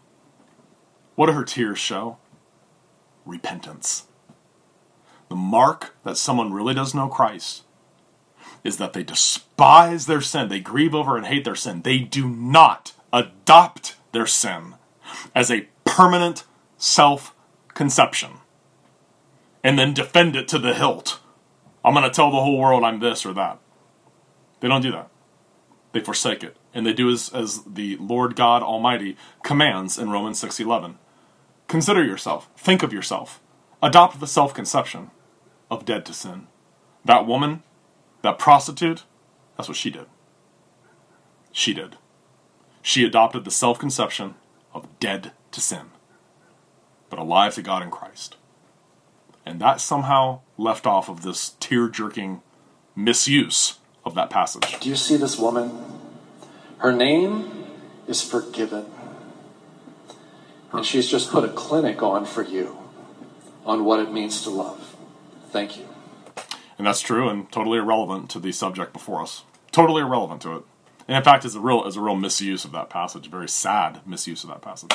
What do her tears show? Repentance. The mark that someone really does know Christ is that they despise their sin. They grieve over and hate their sin. They do not adopt their sin as a permanent self-conception and then defend it to the hilt. I'm going to tell the whole world I'm this or that. They don't do that. They forsake it. And they do as, as the Lord God Almighty commands in Romans six eleven. Consider yourself. Think of yourself. Adopt the self-conception of dead to sin. That woman, that prostitute, that's what she did. She did. She adopted the self-conception of dead to sin, but alive to God in Christ. And that somehow left off of this tear-jerking misuse of that passage. Do you see this woman? Her name is Forgiven. And she's just put a clinic on for you on what it means to love. Thank you. And that's true and totally irrelevant to the subject before us. Totally irrelevant to it. And in fact, it's a real, it's a real misuse of that passage. Very sad misuse of that passage.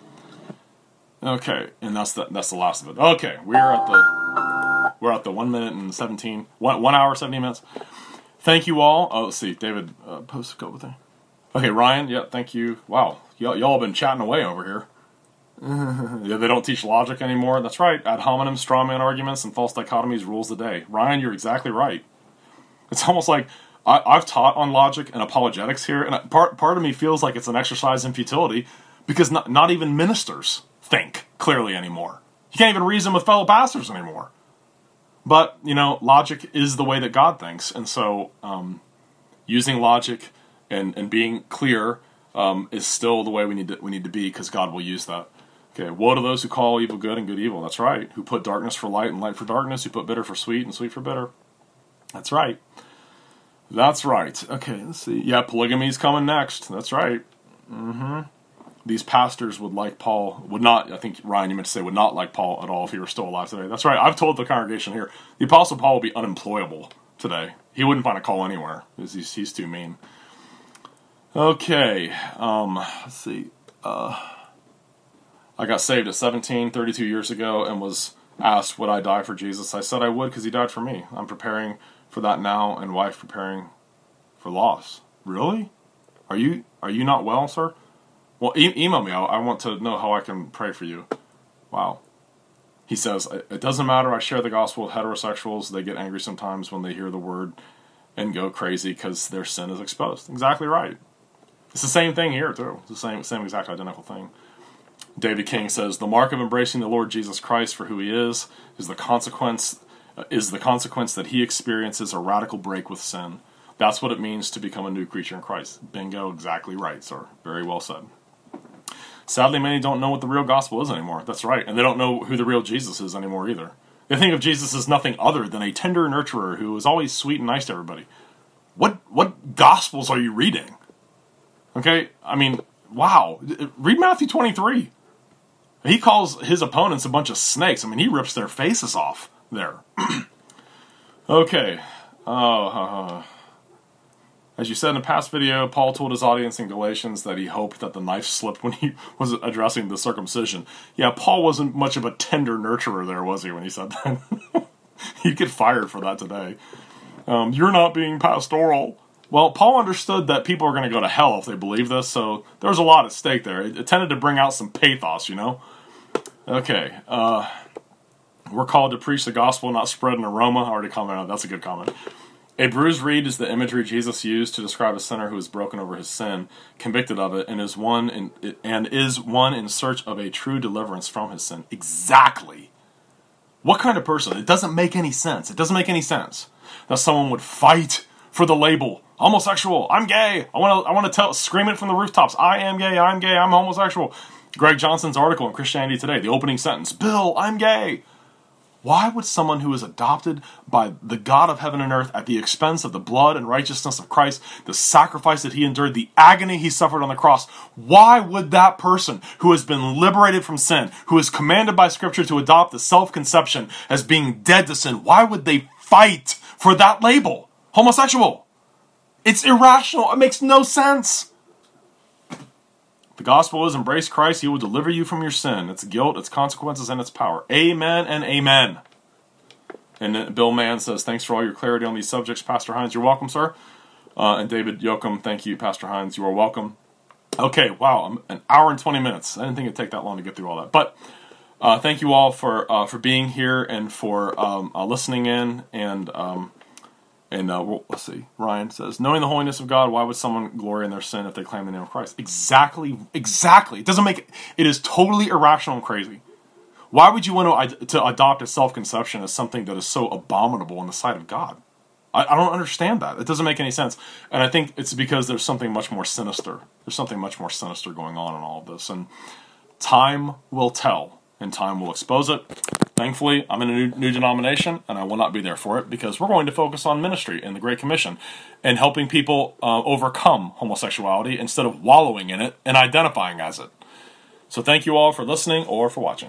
Okay, and that's the that's the last of it. Okay, we're at the we're at the one minute and seventeen one one hour seventeen minutes. Thank you all. Oh, let's see, David uh, post a couple things. Okay, Ryan. Yeah, thank you. Wow, y'all y'all have been chatting away over here. Yeah, they don't teach logic anymore. That's right. Ad hominem, strawman arguments, and false dichotomies rules the day. Ryan, you're exactly right. It's almost like I, I've taught on logic and apologetics here, and part part of me feels like it's an exercise in futility because not, not even ministers think clearly anymore. You can't even reason with fellow pastors anymore. But, you know, logic is the way that God thinks, and so um, using logic and, and being clear um, is still the way we need to, we need to be because God will use that. Okay, woe to those who call evil good and good evil. That's right. Who put darkness for light and light for darkness. Who put bitter for sweet and sweet for bitter. That's right. That's right. Okay, let's see. Yeah, polygamy's coming next. That's right. Mm-hmm. These pastors would like Paul, would not, I think, Ryan, you meant to say, would not like Paul at all if he were still alive today. That's right. I've told the congregation here, the Apostle Paul will be unemployable today. He wouldn't find a call anywhere. He's, he's too mean. Okay. Um, let's see. Uh... I got saved at seventeen, thirty-two years ago, and was asked, would I die for Jesus? I said I would because he died for me. I'm preparing for that now, and wife preparing for loss. Really? Are you are you not well, sir? Well, e- email me. I, I want to know how I can pray for you. Wow. He says, it doesn't matter. I share the gospel with heterosexuals. They get angry sometimes when they hear the word and go crazy because their sin is exposed. Exactly right. It's the same thing here, too. It's the same, same exact identical thing. David King says, the mark of embracing the Lord Jesus Christ for who he is is the consequence uh, is the consequence that he experiences a radical break with sin. That's what it means to become a new creature in Christ. Bingo, exactly right, sir. Very well said. Sadly, many don't know what the real gospel is anymore. That's right. And they don't know who the real Jesus is anymore either. They think of Jesus as nothing other than a tender nurturer who is always sweet and nice to everybody. What what gospels are you reading? Okay, I mean, wow. Read Matthew twenty-three. He calls his opponents a bunch of snakes. I mean, he rips their faces off there. Okay. Oh, uh, As you said in a past video, Paul told his audience in Galatians that he hoped that the knife slipped when he was addressing the circumcision. Yeah, Paul wasn't much of a tender nurturer there, was he, when he said that? He'd get fired for that today. Um, you're not being pastoral. Well, Paul understood that people are going to go to hell if they believe this, so there was a lot at stake there. It, it tended to bring out some pathos, you know? Okay, uh, we're called to preach the gospel, not spread an aroma. I already commented on that. That's a good comment. A bruised reed is the imagery Jesus used to describe a sinner who is broken over his sin, convicted of it, and is one in, and is one in search of a true deliverance from his sin. Exactly. What kind of person? It doesn't make any sense. It doesn't make any sense that someone would fight for the label homosexual. I'm gay. I want to. I want to tell, scream it from the rooftops. I am gay. I'm gay. I'm homosexual. Greg Johnson's article in Christianity Today, the opening sentence: Bill, I'm gay. Why would someone who is adopted by the God of heaven and earth at the expense of the blood and righteousness of Christ, the sacrifice that he endured, the agony he suffered on the cross, why would that person who has been liberated from sin, who is commanded by Scripture to adopt the self-conception as being dead to sin, why would they fight for that label? Homosexual. It's irrational. It makes no sense. The gospel is embrace Christ. He will deliver you from your sin, its guilt, its consequences, and its power. Amen and amen. And Bill Mann says, thanks for all your clarity on these subjects, Pastor Hines. You're welcome, sir. Uh, and David Yoakum, thank you, Pastor Hines. You are welcome. Okay, wow, an hour and twenty minutes. I didn't think it'd take that long to get through all that. But uh, thank you all for uh, for being here and for um, uh, listening in. And um, and uh, well, let's see. Ryan says, knowing the holiness of God, why would someone glory in their sin if they claim the name of Christ? Exactly, exactly. It doesn't make it. It is totally irrational and crazy. Why would you want to, to adopt a self-conception as something that is so abominable in the sight of God? I, I don't understand that. It doesn't make any sense. And I think it's because there's something much more sinister. There's something much more sinister going on in all of this. And time will tell, and time will expose it. Thankfully, I'm in a new, new denomination, and I will not be there for it, because we're going to focus on ministry and the Great Commission and helping people uh, overcome homosexuality instead of wallowing in it and identifying as it. So thank you all for listening or for watching.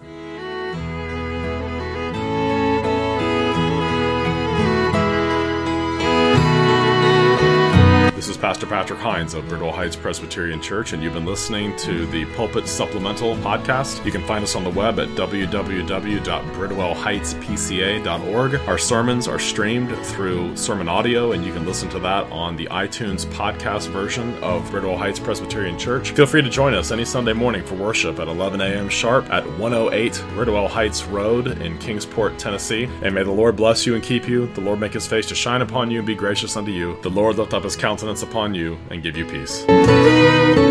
This is Pastor Patrick Hines of Bridwell Heights Presbyterian Church, and you've been listening to the Pulpit Supplemental Podcast. You can find us on the web at w w w dot bridwell heights p c a dot org. Our sermons are streamed through Sermon Audio, and you can listen to that on the iTunes podcast version of Bridwell Heights Presbyterian Church. Feel free to join us any Sunday morning for worship at eleven a.m. sharp at one oh eight Bridwell Heights Road in Kingsport, Tennessee. And may the Lord bless you and keep you. The Lord make his face to shine upon you and be gracious unto you. The Lord lift up his countenance upon you and give you peace.